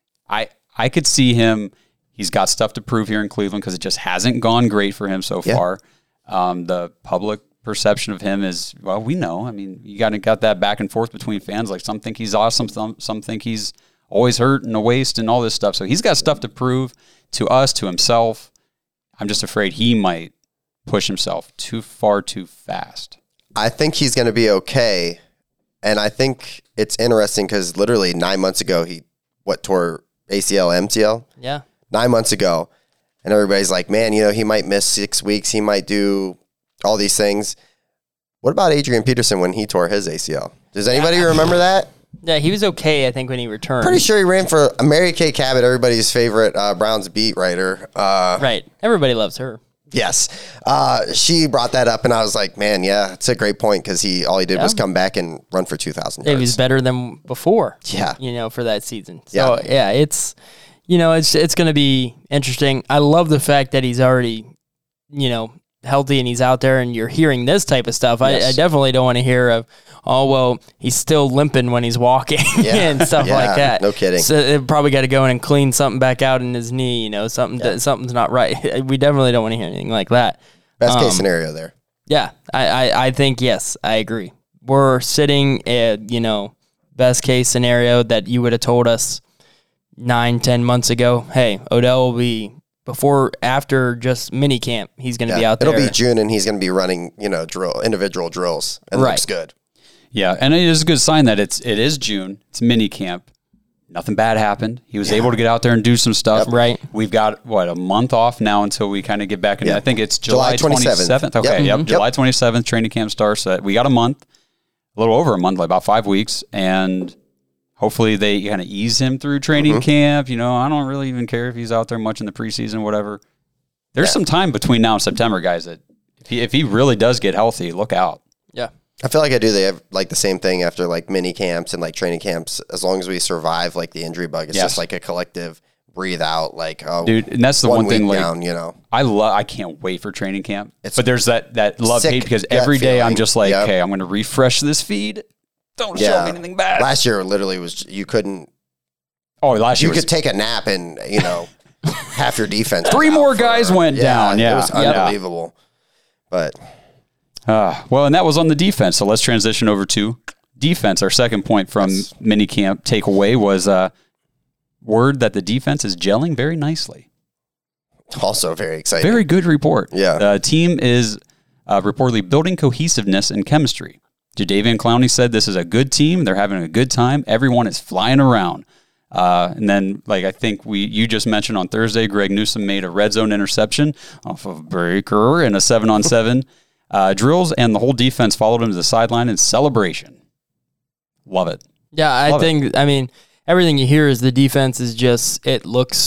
Speaker 3: I could see him. He's got stuff to prove here in Cleveland because it just hasn't gone great for him so far. The public perception of him is, well, we know. I mean, you got that back and forth between fans. Like, some think he's awesome, some think he's always hurt and a waste and all this stuff. So he's got stuff to prove to us, to himself. I'm just afraid he might push himself too far too fast.
Speaker 4: I think he's going to be okay. And I think it's interesting because literally 9 months ago, he tore ACL, MCL?
Speaker 5: Yeah.
Speaker 4: 9 months ago. And everybody's like, man, he might miss 6 weeks. He might do all these things. What about Adrian Peterson when he tore his ACL? Does anybody remember that?
Speaker 5: Yeah, he was okay, I think, when he returned.
Speaker 4: Pretty sure he ran for Mary Kay Cabot, everybody's favorite Browns beat writer.
Speaker 5: Right. Everybody loves her.
Speaker 4: Yes. She brought that up, and I was like, man, yeah, it's a great point because all he did was come back and run for 2,000 yards.
Speaker 5: He was better than before.
Speaker 4: Yeah.
Speaker 5: For that season. So, it's, it's going to be interesting. I love the fact that he's already, healthy and he's out there and you're hearing this type of stuff. Yes. I definitely don't want to hear of, oh, well, he's still limping when he's walking and stuff like that.
Speaker 4: No kidding.
Speaker 5: So they probably got to go in and clean something back out in his knee, something's not right. We definitely don't want to hear anything like that.
Speaker 4: Best case scenario there.
Speaker 5: Yeah, I think, yes, I agree. We're sitting at, best case scenario that you would have told us 9-10 months ago, hey, Odell will be after just mini camp, he's going to be out there.
Speaker 4: It'll be June, and he's going to be running, individual drills. It looks good.
Speaker 3: Yeah, and it is a good sign that it is June. It's mini camp. Nothing bad happened. He was able to get out there and do some stuff.
Speaker 5: Yep. Right.
Speaker 3: We've got, a month off now until we kind of get back in. I think it's July 27th. Okay, July 27th, training camp starts. We got a month, a little over a month, like about 5 weeks, and hopefully they kind of ease him through training camp. I don't really even care if he's out there much in the preseason, whatever. There's some time between now and September, guys, that if he really does get healthy, look out.
Speaker 5: Yeah.
Speaker 4: I feel like they have like the same thing after like mini camps and like training camps. As long as we survive like the injury bug, it's just like a collective breathe out. Like, oh,
Speaker 3: dude, and that's the one thing. Like,
Speaker 4: down,
Speaker 3: I can't wait for training camp. But there's that love hate because every day I'm just like, okay, I'm going to refresh this feed. Don't show me anything bad.
Speaker 4: Last year literally was you couldn't.
Speaker 3: Oh, last year
Speaker 4: you could take a nap and half your defense.
Speaker 3: 3 more guys went down. Yeah,
Speaker 4: it was unbelievable. But.
Speaker 3: Well, and that was on the defense. So let's transition over to defense. Our second point from minicamp takeaway was word that the defense is gelling very nicely.
Speaker 4: Also very exciting.
Speaker 3: Very good report.
Speaker 4: Yeah.
Speaker 3: The team is reportedly building cohesiveness and chemistry. Jadeveon Clowney said this is a good team. They're having a good time. Everyone is flying around. And then, like I think you just mentioned on Thursday, Greg Newsome made a red zone interception off of Baker in a 7-on-7 drills, and the whole defense followed him to the sideline in celebration. Love it.
Speaker 5: Yeah, I mean, everything you hear is the defense is just, it looks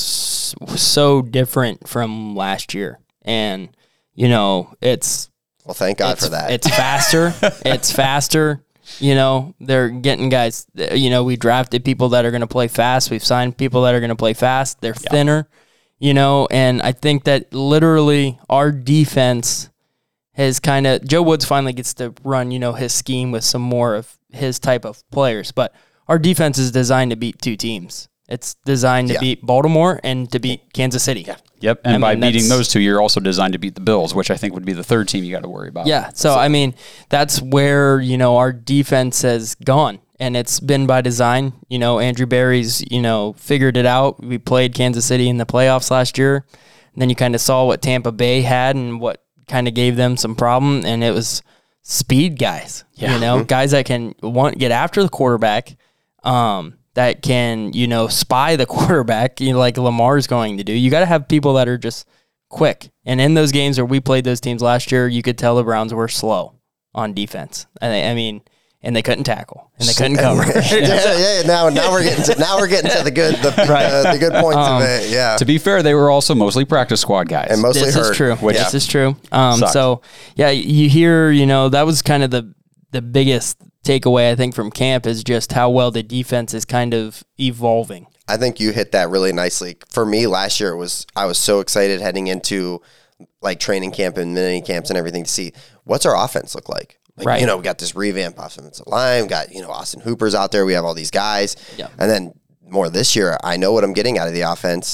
Speaker 5: so different from last year. And, it's...
Speaker 4: Well, thank God for that.
Speaker 5: It's faster. It's faster. You know, they're getting guys, you know, we drafted people that are going to play fast. We've signed people that are going to play fast. They're thinner, you know, and I think that literally our defense has kind of, Joe Woods finally gets to run, you know, his scheme with some more of his type of players, but our defense is designed to beat two teams. It's designed to beat Baltimore and to beat Kansas City. Yeah.
Speaker 3: Yep, and by beating those two, you're also designed to beat the Bills, which I think would be the third team you got to worry about.
Speaker 5: Yeah, so I mean, that's where, you know, our defense has gone, and it's been by design. You know, Andrew Berry's, you know, figured it out. We played Kansas City in the playoffs last year, and then you kind of saw what Tampa Bay had and what kind of gave them some problem, and it was speed guys, you know, guys that can get after the quarterback, that can, you know, spy the quarterback, you know, like Lamar's going to do. You got to have people that are just quick. And in those games where we played those teams last year, you could tell the Browns were slow on defense. And and they couldn't tackle and they couldn't cover.
Speaker 4: Now we're getting to the good points of it. Yeah.
Speaker 3: To be fair, they were also mostly practice squad guys,
Speaker 4: and mostly
Speaker 5: this
Speaker 4: hurt.
Speaker 5: Is true.
Speaker 3: Which
Speaker 5: this is true. So yeah, you hear, you know, that was kind of the biggest takeaway I think from camp is just how well the defense is kind of evolving.
Speaker 4: I think you hit that really nicely. For me, last year I was so excited heading into like training camp and mini camps and everything to see what's our offense look like. Like, you know, we got this revamped offensive line, we got, you know, Austin Hooper's out there, we have all these guys. Yeah. And then more this year, I know what I'm getting out of the offense.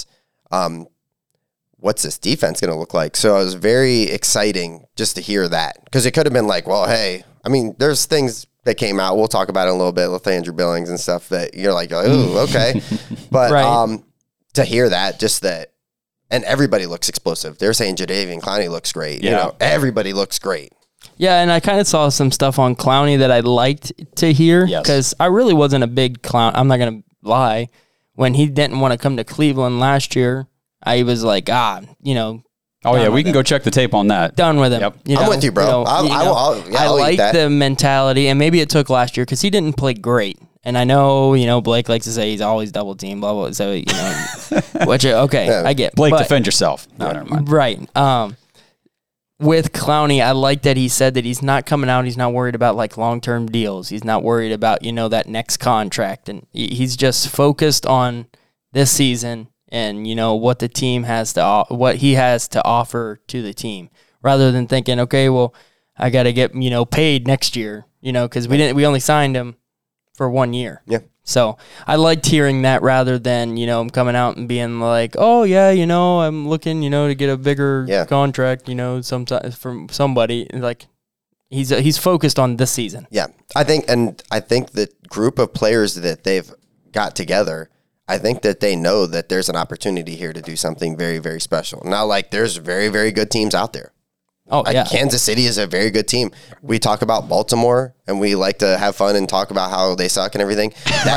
Speaker 4: What's this defense going to look like? So it was very exciting just to hear that, because it could have been like, well, hey, I mean, there's things that came out. We'll talk about it in a little bit with Andrew Billings and stuff that you're like, oh, okay. But to hear that, just that, and everybody looks explosive. They're saying Jadeveon Clowney looks great. Yeah. You know, everybody looks great.
Speaker 5: Yeah, and I kind of saw some stuff on Clowney that I liked to hear, because I really wasn't a big Clown. I'm not going to lie. When he didn't want to come to Cleveland last year, I was like, you know.
Speaker 3: Oh, yeah, we can go check the tape on that.
Speaker 5: Done with him.
Speaker 3: Yep.
Speaker 5: You know,
Speaker 4: I'm with you, bro.
Speaker 5: You know,
Speaker 4: I
Speaker 5: like the mentality, and maybe it took last year because he didn't play great. And I know, you know, Blake likes to say he's always double teamed, blah, blah, so, you know, which, okay, I get.
Speaker 3: Blake, defend yourself. No, never mind.
Speaker 5: Right. With Clowney, I like that he said that he's not coming out. He's not worried about like long-term deals. He's not worried about, you know, that next contract. And he's just focused on this season and, you know, what the team has to, what he has to offer to the team, rather than thinking, okay, well, I got to get, you know, paid next year, you know, because we only signed him for 1 year.
Speaker 4: Yeah.
Speaker 5: So I liked hearing that, rather than, you know, him coming out and being like, oh, yeah, you know, I'm looking, you know, to get a bigger contract, you know, sometimes from somebody. Like, he's focused on this season.
Speaker 4: Yeah. I think the group of players that they've got together, I think that they know that there's an opportunity here to do something very, very special. Now, like, there's very, very good teams out there.
Speaker 5: Oh, yeah.
Speaker 4: Kansas City is a very good team. We talk about Baltimore, and we like to have fun and talk about how they suck and everything.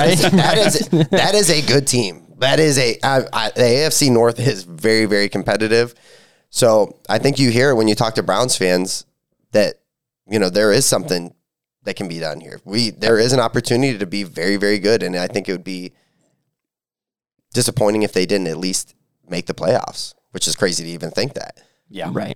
Speaker 4: That is a good team. That is the AFC North is very, very competitive. So I think you hear when you talk to Browns fans that, you know, there is something that can be done here. There is an opportunity to be very, very good, and I think it would be disappointing if they didn't at least make the playoffs, which is crazy to even think that.
Speaker 3: Yeah.
Speaker 5: Right.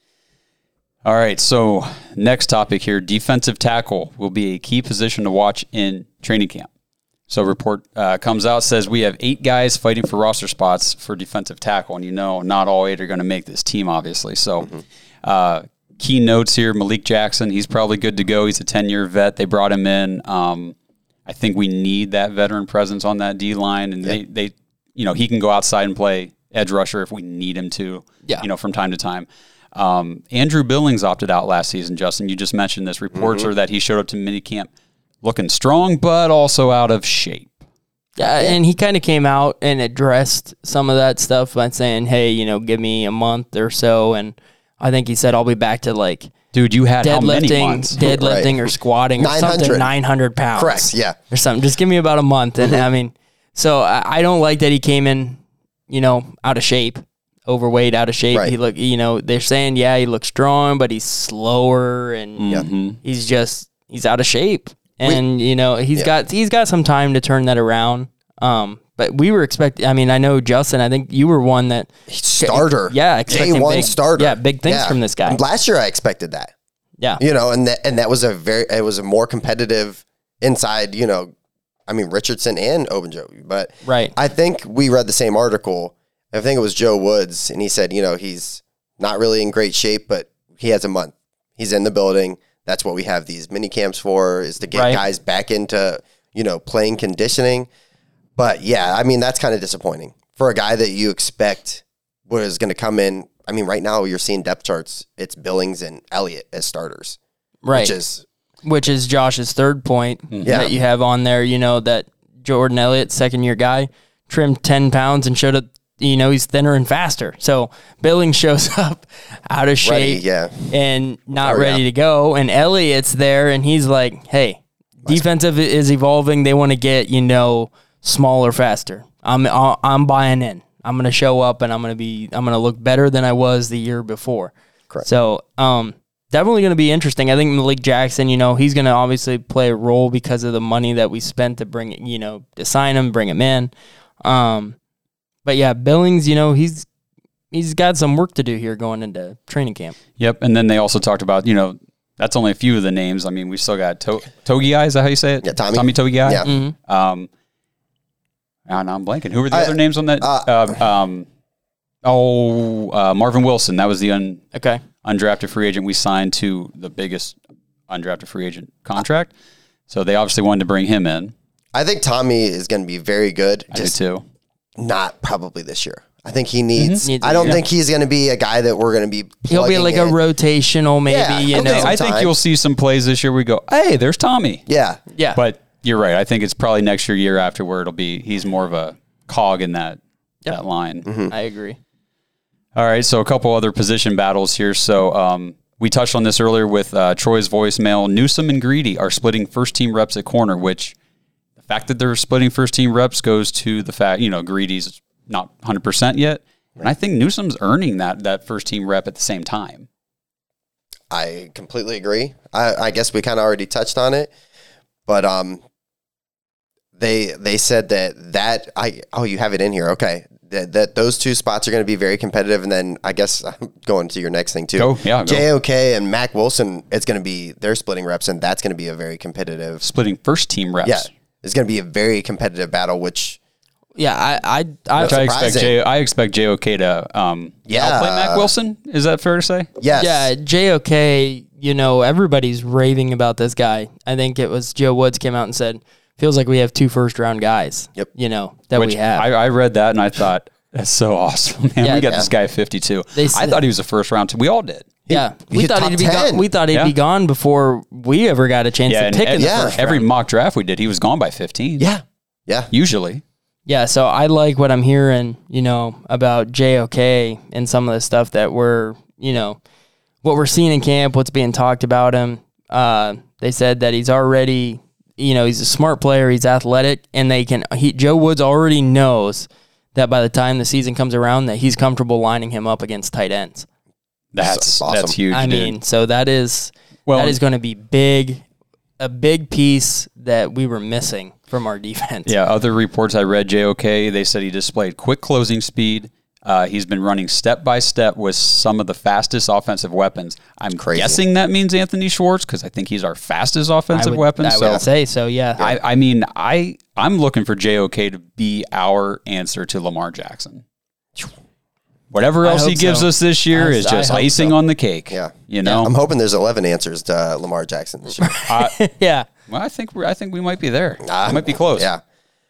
Speaker 3: All right, so next topic here, defensive tackle will be a key position to watch in training camp. So report comes out, says we have 8 guys fighting for roster spots for defensive tackle, and you know not all 8 are going to make this team, obviously. So key notes here, Malik Jackson, he's probably good to go. He's a 10-year vet. They brought him in. I think we need that veteran presence on that D-line, and they you know, he can go outside and play edge rusher if we need him to, you know, from time to time. Andrew Billings opted out last season, Justin. You just mentioned this. Reports are that he showed up to minicamp looking strong, but also out of shape.
Speaker 5: Yeah, and he kind of came out and addressed some of that stuff by saying, hey, you know, give me a month or so. And I think he said, I'll be back to like,
Speaker 3: dude, you had how many months?
Speaker 5: Deadlifting or squatting or something, 900 pounds.
Speaker 4: Correct, yeah.
Speaker 5: Or something. Just give me about a month. And I mean, so I don't like that he came in, you know, out of shape. Overweight, out of shape. Right. He look, you know, they're saying, he looks strong, but he's slower and he's out of shape. And you know, he's got some time to turn that around. But we were expecting. I mean, I know Justin. I think you were one that
Speaker 4: starter.
Speaker 5: Expecting
Speaker 4: day one
Speaker 5: big,
Speaker 4: starter.
Speaker 5: Yeah, big things from this guy.
Speaker 4: And last year, I expected that.
Speaker 5: Yeah.
Speaker 4: And that was it was a more competitive inside, Richardson and Obanjobi. But
Speaker 5: Right.
Speaker 4: I think we read the same article. I think it was Joe Woods, and he said, he's not really in great shape, but he has a month. He's in the building. That's what we have these mini camps for, is to get guys back into, playing conditioning. But yeah, that's kind of disappointing for a guy that you expect was going to come in. Right now you're seeing depth charts. It's Billings and Elliott as starters,
Speaker 5: Right. Which is Josh's third point that you have on there, that Jordan Elliott, second-year guy, trimmed 10 pounds and showed up, he's thinner and faster. So Billings shows up out of shape and not ready to go. And Elliott's there, and he's like, hey, defensive is evolving. They want to get, smaller, faster. I'm buying in. I'm going to show up, and I'm going to look better than I was the year before.
Speaker 4: Correct.
Speaker 5: So, definitely going to be interesting. I think Malik Jackson, he's going to obviously play a role because of the money that we spent to bring it, to sign him, bring him in. But yeah, Billings, he's got some work to do here going into training camp.
Speaker 3: Yep. And then they also talked about, that's only a few of the names. We still got Togiai, is that how you say it?
Speaker 4: Yeah,
Speaker 3: Tommy Togiai.
Speaker 4: Yeah.
Speaker 5: Mm-hmm.
Speaker 3: Now I'm blanking. Who were the other names on that? Marvin Wilson. That was the undrafted free agent we signed to the biggest undrafted free agent contract. So they obviously wanted to bring him in.
Speaker 4: I think Tommy is going to be very good.
Speaker 3: I do too.
Speaker 4: Not probably this year. I think he needs. I don't think he's going to be a guy that we're going to be.
Speaker 5: He'll be like a rotational, maybe.
Speaker 3: I think you'll see some plays this year. We go, hey, there's Tommy.
Speaker 4: Yeah.
Speaker 3: But you're right. I think it's probably next year after where he's more of a cog in that line.
Speaker 5: I agree.
Speaker 3: All right, so a couple other position battles here. So we touched on this earlier with Troy's voicemail. Newsome and Greedy are splitting first-team reps at corner, which the fact that they're splitting first-team reps goes to the fact, Greedy's not 100% yet. And I think Newsome's earning that first-team rep at the same time.
Speaker 4: I completely agree. I guess we kind of already touched on it, but they said you have it in here. Okay. That those two spots are going to be very competitive. And then I guess I'm going to your next thing too.
Speaker 3: Go.
Speaker 4: JOK and Mac Wilson, it's going to be, they're splitting reps, and that's going to be a very competitive.
Speaker 3: Splitting first team reps.
Speaker 4: Yeah. It's going to be a very competitive battle, which.
Speaker 5: Yeah, I
Speaker 3: expect JOK to outplay Mac Wilson. Is that fair to say?
Speaker 4: Yes.
Speaker 5: Yeah, JOK, everybody's raving about this guy. I think it was Joe Woods came out and said, feels like we have 2 first-round guys,
Speaker 4: Yep.
Speaker 5: We have.
Speaker 3: I read that, and I thought, that's so awesome, man.
Speaker 5: Yeah,
Speaker 3: we got this guy at 52. I thought he was a first-round. We all did.
Speaker 5: Yeah, we thought he'd be gone. We thought he'd be gone before we ever got a chance to pick him.
Speaker 3: Every mock draft we did, he was gone by 15.
Speaker 4: Yeah.
Speaker 3: Usually.
Speaker 5: Yeah, so I like what I'm hearing, about JOK and some of the stuff that we're, what we're seeing in camp, what's being talked about him. They said that he's already, he's a smart player, he's athletic, and Joe Woods already knows that by the time the season comes around that he's comfortable lining him up against tight ends.
Speaker 3: That's
Speaker 4: awesome.
Speaker 3: That's huge.
Speaker 5: So that is going to be a big piece that we were missing from our defense.
Speaker 3: Yeah, other reports I read, JOK, they said he displayed quick closing speed. He's been running step by step with some of the fastest offensive weapons. I'm guessing that means Anthony Schwartz because I think he's our fastest offensive weapon.
Speaker 5: I would say so, yeah.
Speaker 3: I'm looking for JOK to be our answer to Lamar Jackson. Whatever else he gives us this year is just icing on the cake.
Speaker 4: Yeah.
Speaker 3: I'm
Speaker 4: hoping there's 11 ansers to Lamar Jackson this year.
Speaker 5: Yeah.
Speaker 3: Well, I think we might be there. We might be close.
Speaker 4: Yeah.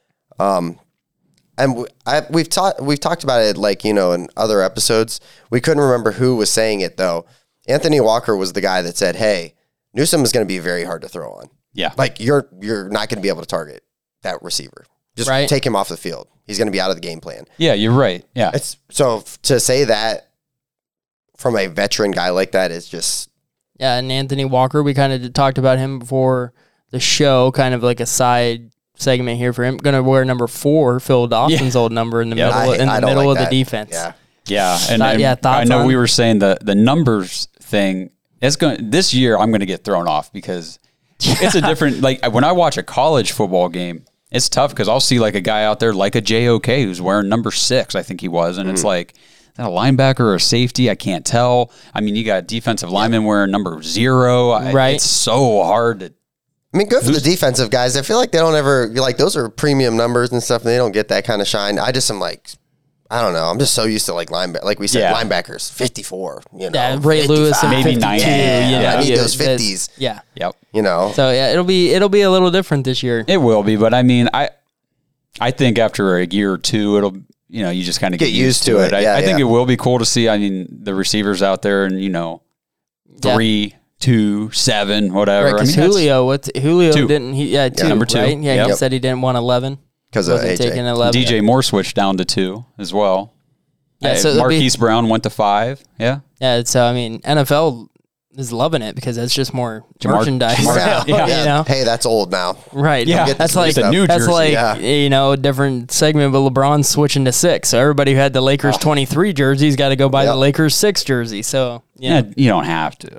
Speaker 4: And we've talked about it in other episodes. We couldn't remember who was saying it though. Anthony Walker was the guy that said, "Hey, Newsome is going to be very hard to throw on.
Speaker 3: Yeah.
Speaker 4: You're not going to be able to target that receiver. Just take him off the field. He's going to be out of the game plan."
Speaker 3: Yeah, you're right. Yeah.
Speaker 4: It's so to say that from a veteran guy like that is just.
Speaker 5: Yeah, and Anthony Walker, we kind of talked about him before the show, kind of like a side segment here for him. Going to wear number 4, Phil Dawson's old number in the middle of the defense.
Speaker 4: Yeah.
Speaker 3: Yeah, and I know we were saying the numbers thing. This year I'm going to get thrown off because it's a different. When I watch a college football game, it's tough because I'll see a guy out there like a JOK who's wearing number 6, I think he was, and it's that a linebacker or a safety? I can't tell. I mean, you got defensive linemen wearing number 0.
Speaker 5: Right.
Speaker 3: It's so hard to.
Speaker 4: I mean, good for the defensive guys. I feel like they don't ever, like, those are premium numbers and stuff, and they don't get that kind of shine. I just am like, I don't know. I'm just so used to, like, like we said, linebackers, 54, you know.
Speaker 5: Yeah, Ray Lewis and
Speaker 3: maybe
Speaker 5: 52.
Speaker 3: 90.
Speaker 4: I need those 50s.
Speaker 5: Yeah.
Speaker 3: Yep.
Speaker 4: You know.
Speaker 5: So, yeah, it'll be a little different this year.
Speaker 3: It will be, but I mean, I think after a year or two, it'll, you know, you just kind of get used to it. I think it will be cool to see. I mean, the receivers out there and, you know, 3, 2, 7, whatever.
Speaker 5: Right, because Julio,
Speaker 3: two.
Speaker 5: didn't he? Yeah, 2,
Speaker 3: number 2.
Speaker 5: right? Yeah, he said he didn't want 11
Speaker 4: because of AJ.
Speaker 5: Taking 11.
Speaker 3: DJ Moore switched down to 2 as well.
Speaker 5: Yeah, so
Speaker 3: Marquise Brown went to 5. Yeah.
Speaker 5: Yeah, so I mean, NFL is loving it because that's just more merchandise.
Speaker 4: Yeah.
Speaker 5: You know?
Speaker 4: Hey, that's old now.
Speaker 5: Right.
Speaker 3: Yeah.
Speaker 5: That's like
Speaker 3: a new jersey.
Speaker 5: you know, a different segment, but LeBron's switching to 6. So everybody who had the Lakers 23 jerseys got to go buy the Lakers 6 jersey. So
Speaker 3: Yeah, you don't have to.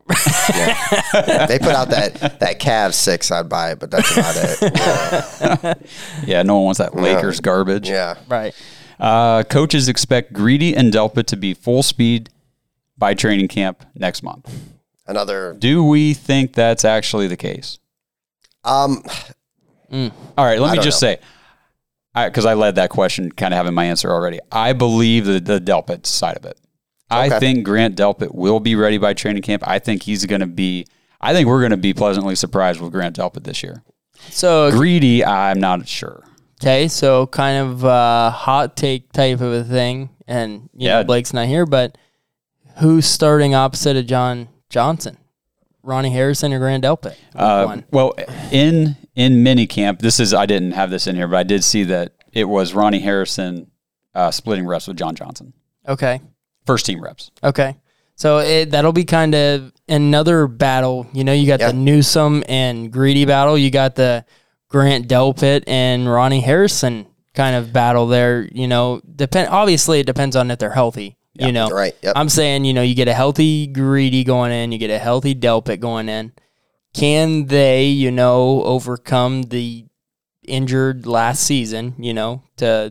Speaker 4: They put out that Cavs 6, I'd buy it, but that's about it.
Speaker 3: Yeah, no one wants that Lakers garbage.
Speaker 4: Yeah.
Speaker 5: Right.
Speaker 3: Coaches expect Greedy and Delpit to be full speed by training camp next month. Do we think that's actually the case?
Speaker 4: All
Speaker 3: right, let me just say, because I led that question kind of having my answer already. I believe the Delpit side of it. I think Grant Delpit will be ready by training camp. I think we're going to be pleasantly surprised with Grant Delpit this year.
Speaker 5: So
Speaker 3: Greedy, I'm not sure.
Speaker 5: Okay, so kind of hot take type of a thing, and you know, Blake's not here, but who's starting opposite of John Johnson? Ronnie Harrison or Grant Delpit?
Speaker 3: Well, in minicamp, I didn't have this in here, but I did see that it was Ronnie Harrison splitting reps with John Johnson.
Speaker 5: Okay.
Speaker 3: First team reps.
Speaker 5: Okay. So that'll be kind of another battle. You know, you got the Newsome and Greedy battle. You got the Grant Delpit and Ronnie Harrison kind of battle there. You know, obviously it depends on if they're healthy.
Speaker 4: Yeah,
Speaker 5: you know,
Speaker 4: right. Yep.
Speaker 5: I'm saying, you know, you get a healthy Greedy going in, you get a healthy Delpit going in. Can they, you know, overcome the injured last season, you know, to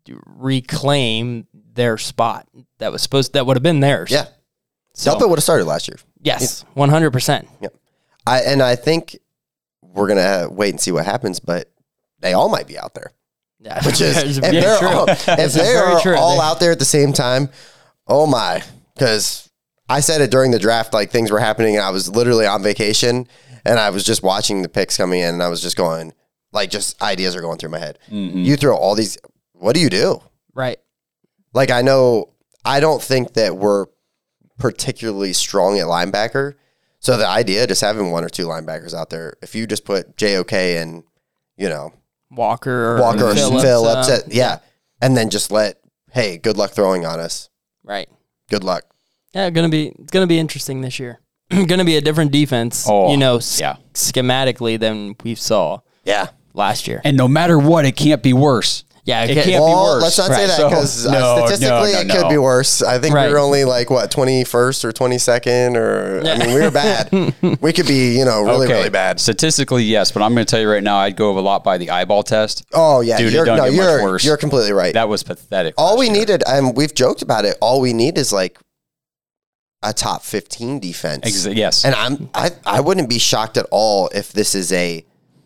Speaker 5: reclaim their spot that would have been theirs?
Speaker 4: Yeah.
Speaker 5: So,
Speaker 4: Delpit would have started last year.
Speaker 5: Yes, 100%.
Speaker 4: Yep. I think we're gonna wait and see what happens, but they all might be out there.
Speaker 5: Yeah,
Speaker 4: which is
Speaker 5: if
Speaker 4: they're all out there at the same time. Oh my! Because I said it during the draft, like things were happening, and I was literally on vacation, and I was just watching the picks coming in, and I was just going, like, just ideas are going through my head. Mm-hmm. You throw all these. What do you do?
Speaker 5: Right.
Speaker 4: Like I don't think that we're particularly strong at linebacker. So the idea, just having 1 or 2 linebackers out there, if you just put JOK and, you know,
Speaker 5: Walker
Speaker 4: or Phillips, and then just hey, good luck throwing on us.
Speaker 5: Right.
Speaker 4: Good luck.
Speaker 5: Yeah, it's gonna be interesting this year. Gonna be a different defense, schematically than we saw.
Speaker 4: Yeah.
Speaker 5: Last year.
Speaker 3: And no matter what, it can't be worse.
Speaker 5: Yeah,
Speaker 3: it can't be worse.
Speaker 4: Let's not say that because statistically it could be worse. I think we were only 21st or 22nd, or I mean we were bad. We could be really bad.
Speaker 3: Statistically, yes, but I'm going to tell you right now, I'd go a lot by the eyeball test.
Speaker 4: Oh yeah,
Speaker 3: dude, it don't get much worse.
Speaker 4: You're completely right.
Speaker 3: That was pathetic.
Speaker 4: All we needed, and we've joked about it. All we need is like a top 15 defense.
Speaker 3: Yes,
Speaker 4: and I wouldn't be shocked at all if this is I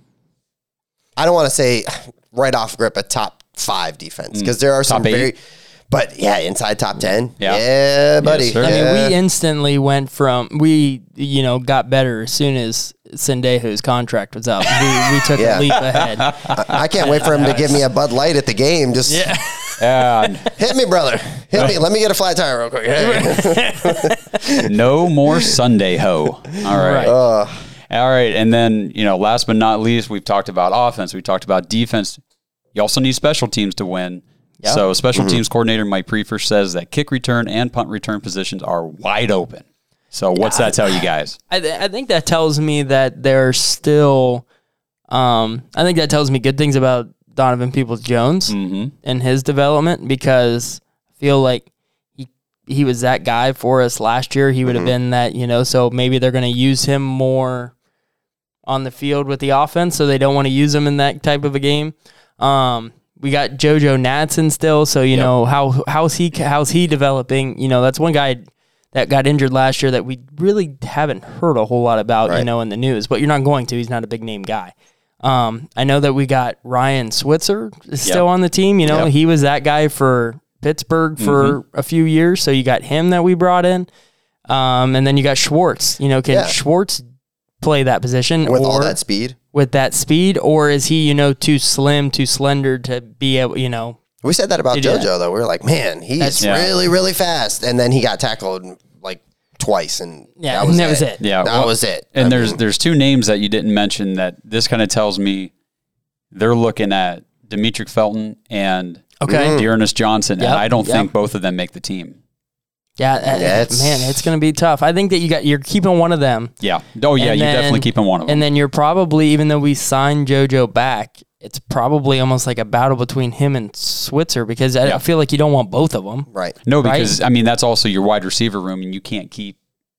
Speaker 4: don't want to say right off grip a top 5 defense, because there are some but inside top 10. Yeah, buddy.
Speaker 3: Yes,
Speaker 5: I mean, we instantly went from, got better as soon as Sendejo's contract was up. We took a leap ahead.
Speaker 4: I can't wait for him to give me a Bud Light at the game. Just hit me, brother. Hit me. Let me get a flat tire real quick.
Speaker 3: No more Sendejo. All right. All right. And then, last but not least, we've talked about offense. We talked about defense. You also need special teams to win. Yep. So special teams coordinator Mike Prefer says that kick return and punt return positions are wide open. So what's that tell you guys?
Speaker 5: I think that tells me that they're still I think that tells me good things about Donovan Peoples-Jones and his development, because I feel like he was that guy for us last year. He would have been that, so maybe they're going to use him more on the field with the offense, so they don't want to use him in that type of a game. We got JoJo Natson still, so you know how's he developing? You know, that's one guy that got injured last year that we really haven't heard a whole lot about, you know, in the news. But you're not going to. He's not a big name guy. I know that we got Ryan Switzer still on the team. You know, he was that guy for Pittsburgh for a few years, so you got him that we brought in. And then you got Schwartz. You know, can Schwartz play that position
Speaker 4: with all that speed?
Speaker 5: With that speed, or is he, you know, too slim, too slender to be able, you know?
Speaker 4: We said that about JoJo, though. We were like, man, he's really, really fast. And then he got tackled like twice, and that was it.
Speaker 3: Yeah,
Speaker 4: that was it.
Speaker 3: And there's two names that you didn't mention that this kind of tells me they're looking at Demetric Felton and Dearness Johnson, and I don't think both of them make the team.
Speaker 5: Yeah, man, it's going to be tough. I think that you're keeping one of them.
Speaker 3: Yeah. Oh, yeah, you're definitely keeping one of them.
Speaker 5: And then you're probably, even though we signed JoJo back, it's probably almost like a battle between him and Switzer, because I feel like you don't want both of them.
Speaker 4: Right.
Speaker 3: No, because, I mean, that's also your wide receiver room, and you can't keep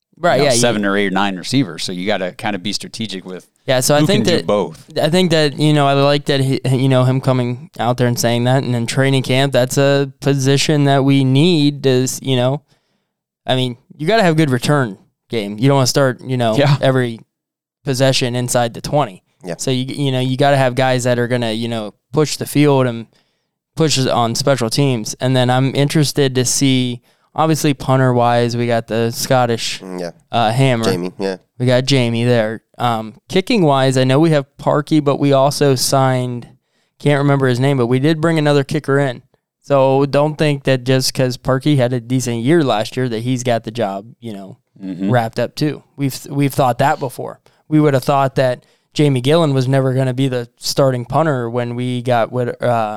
Speaker 3: 7 or 8 or 9 receivers, so you got to kind of be strategic with
Speaker 5: so I think that
Speaker 3: both.
Speaker 5: I think that, you know, I like that him coming out there and saying that, and then training camp, that's a position that we need. Is, you know, I mean, you got to have good return game. You don't want to start, you know, every possession inside the 20.
Speaker 4: Yeah.
Speaker 5: So you got to have guys that are gonna, you know, push the field and push on special teams. And then I'm interested to see, obviously punter wise, we got the Scottish hammer.
Speaker 4: Jamie,
Speaker 5: we got Jamie there. Kicking wise, I know we have Parkey, but we also signed, can't remember his name, but we did bring another kicker in. So don't think that just because Parkey had a decent year last year that he's got the job, you know, wrapped up too. We've thought that before. We would have thought that Jamie Gillen was never going to be the starting punter when we got with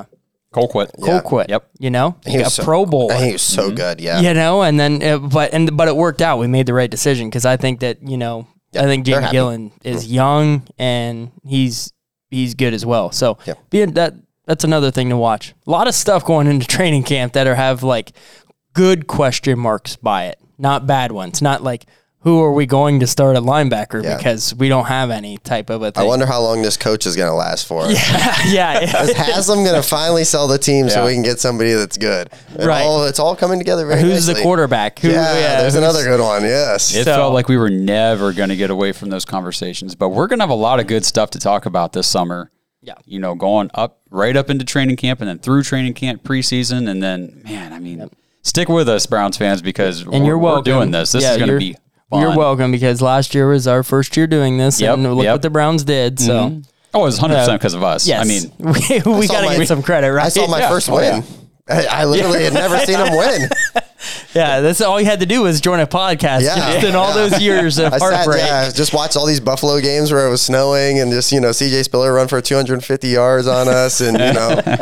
Speaker 3: Colquitt.
Speaker 5: Yep. You know,
Speaker 4: he
Speaker 5: got Pro Bowl.
Speaker 4: He was so good. Yeah.
Speaker 5: You know, and then but it worked out. We made the right decision, because I think that, you know, I think Jamie Gillen is young and he's good as well. So that's another thing to watch. A lot of stuff going into training camp that have like good question marks by it, not bad ones. Not like, who are we going to start at linebacker, because we don't have any type of a thing.
Speaker 4: I wonder how long this coach is going to last for.
Speaker 5: Yeah.
Speaker 4: Is Haslam going to finally sell the team so we can get somebody that's good? It's all coming together very
Speaker 5: Who's
Speaker 4: nicely.
Speaker 5: the quarterback?
Speaker 4: There's another good one, yes.
Speaker 3: It felt like we were never going to get away from those conversations, but we're going to have a lot of good stuff to talk about this summer.
Speaker 5: Yeah.
Speaker 3: You know, going right up into training camp, and then through training camp, preseason, and then, man, I mean, stick with us, Browns fans, because we're doing this. This is going to be fun.
Speaker 5: You're welcome, because last year was our first year doing this, and look what the Browns did. So,
Speaker 3: it was 100% because of us.
Speaker 5: Yes.
Speaker 3: I mean,
Speaker 5: we got to get some credit, right?
Speaker 4: I saw my first win. I literally had never seen him win.
Speaker 5: Yeah, that's all you had to do was join a podcast. Just in all those years of heartbreak.
Speaker 4: Just watched all these Buffalo games where it was snowing, and just, you know, CJ Spiller run for 250 yards on us, and, you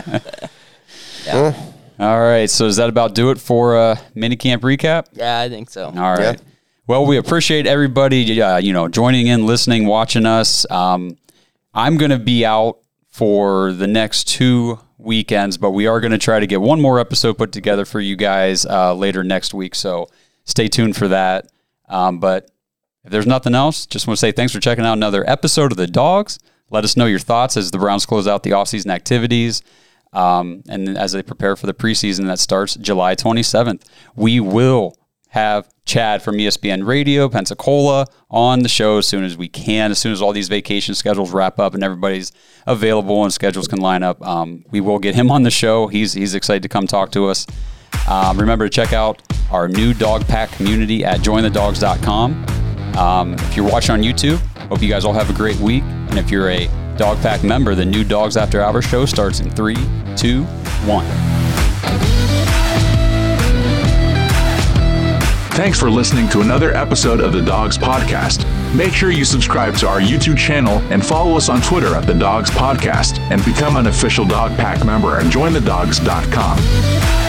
Speaker 4: know.
Speaker 3: All right, so does that about do it for minicamp recap?
Speaker 5: Yeah, I think so.
Speaker 3: All right. Yeah. Well, we appreciate everybody, you know, joining in, listening, watching us. I'm going to be out for the next 2 weekends, but we are going to try to get one more episode put together for you guys later next week, so stay tuned for that. But if there's nothing else, just want to say thanks for checking out another episode of The Dogs. Let us know your thoughts as the Browns close out the offseason activities, and as they prepare for the preseason that starts July 27th. We will have Chad from ESPN Radio, Pensacola, on the show as soon as we can, as soon as all these vacation schedules wrap up and everybody's available and schedules can line up. We will get him on the show. He's excited to come talk to us. Remember to check out our new dog pack community at jointhedogs.com. If you're watching on YouTube, hope you guys all have a great week. And if you're a Dog Pack member, the new Dogs After Hours show starts in 3, 2, 1.
Speaker 6: Thanks for listening to another episode of the Dogs Podcast. Make sure you subscribe to our YouTube channel and follow us on Twitter at the Dogs Podcast, and become an official Dog Pack member at jointhedogs.com.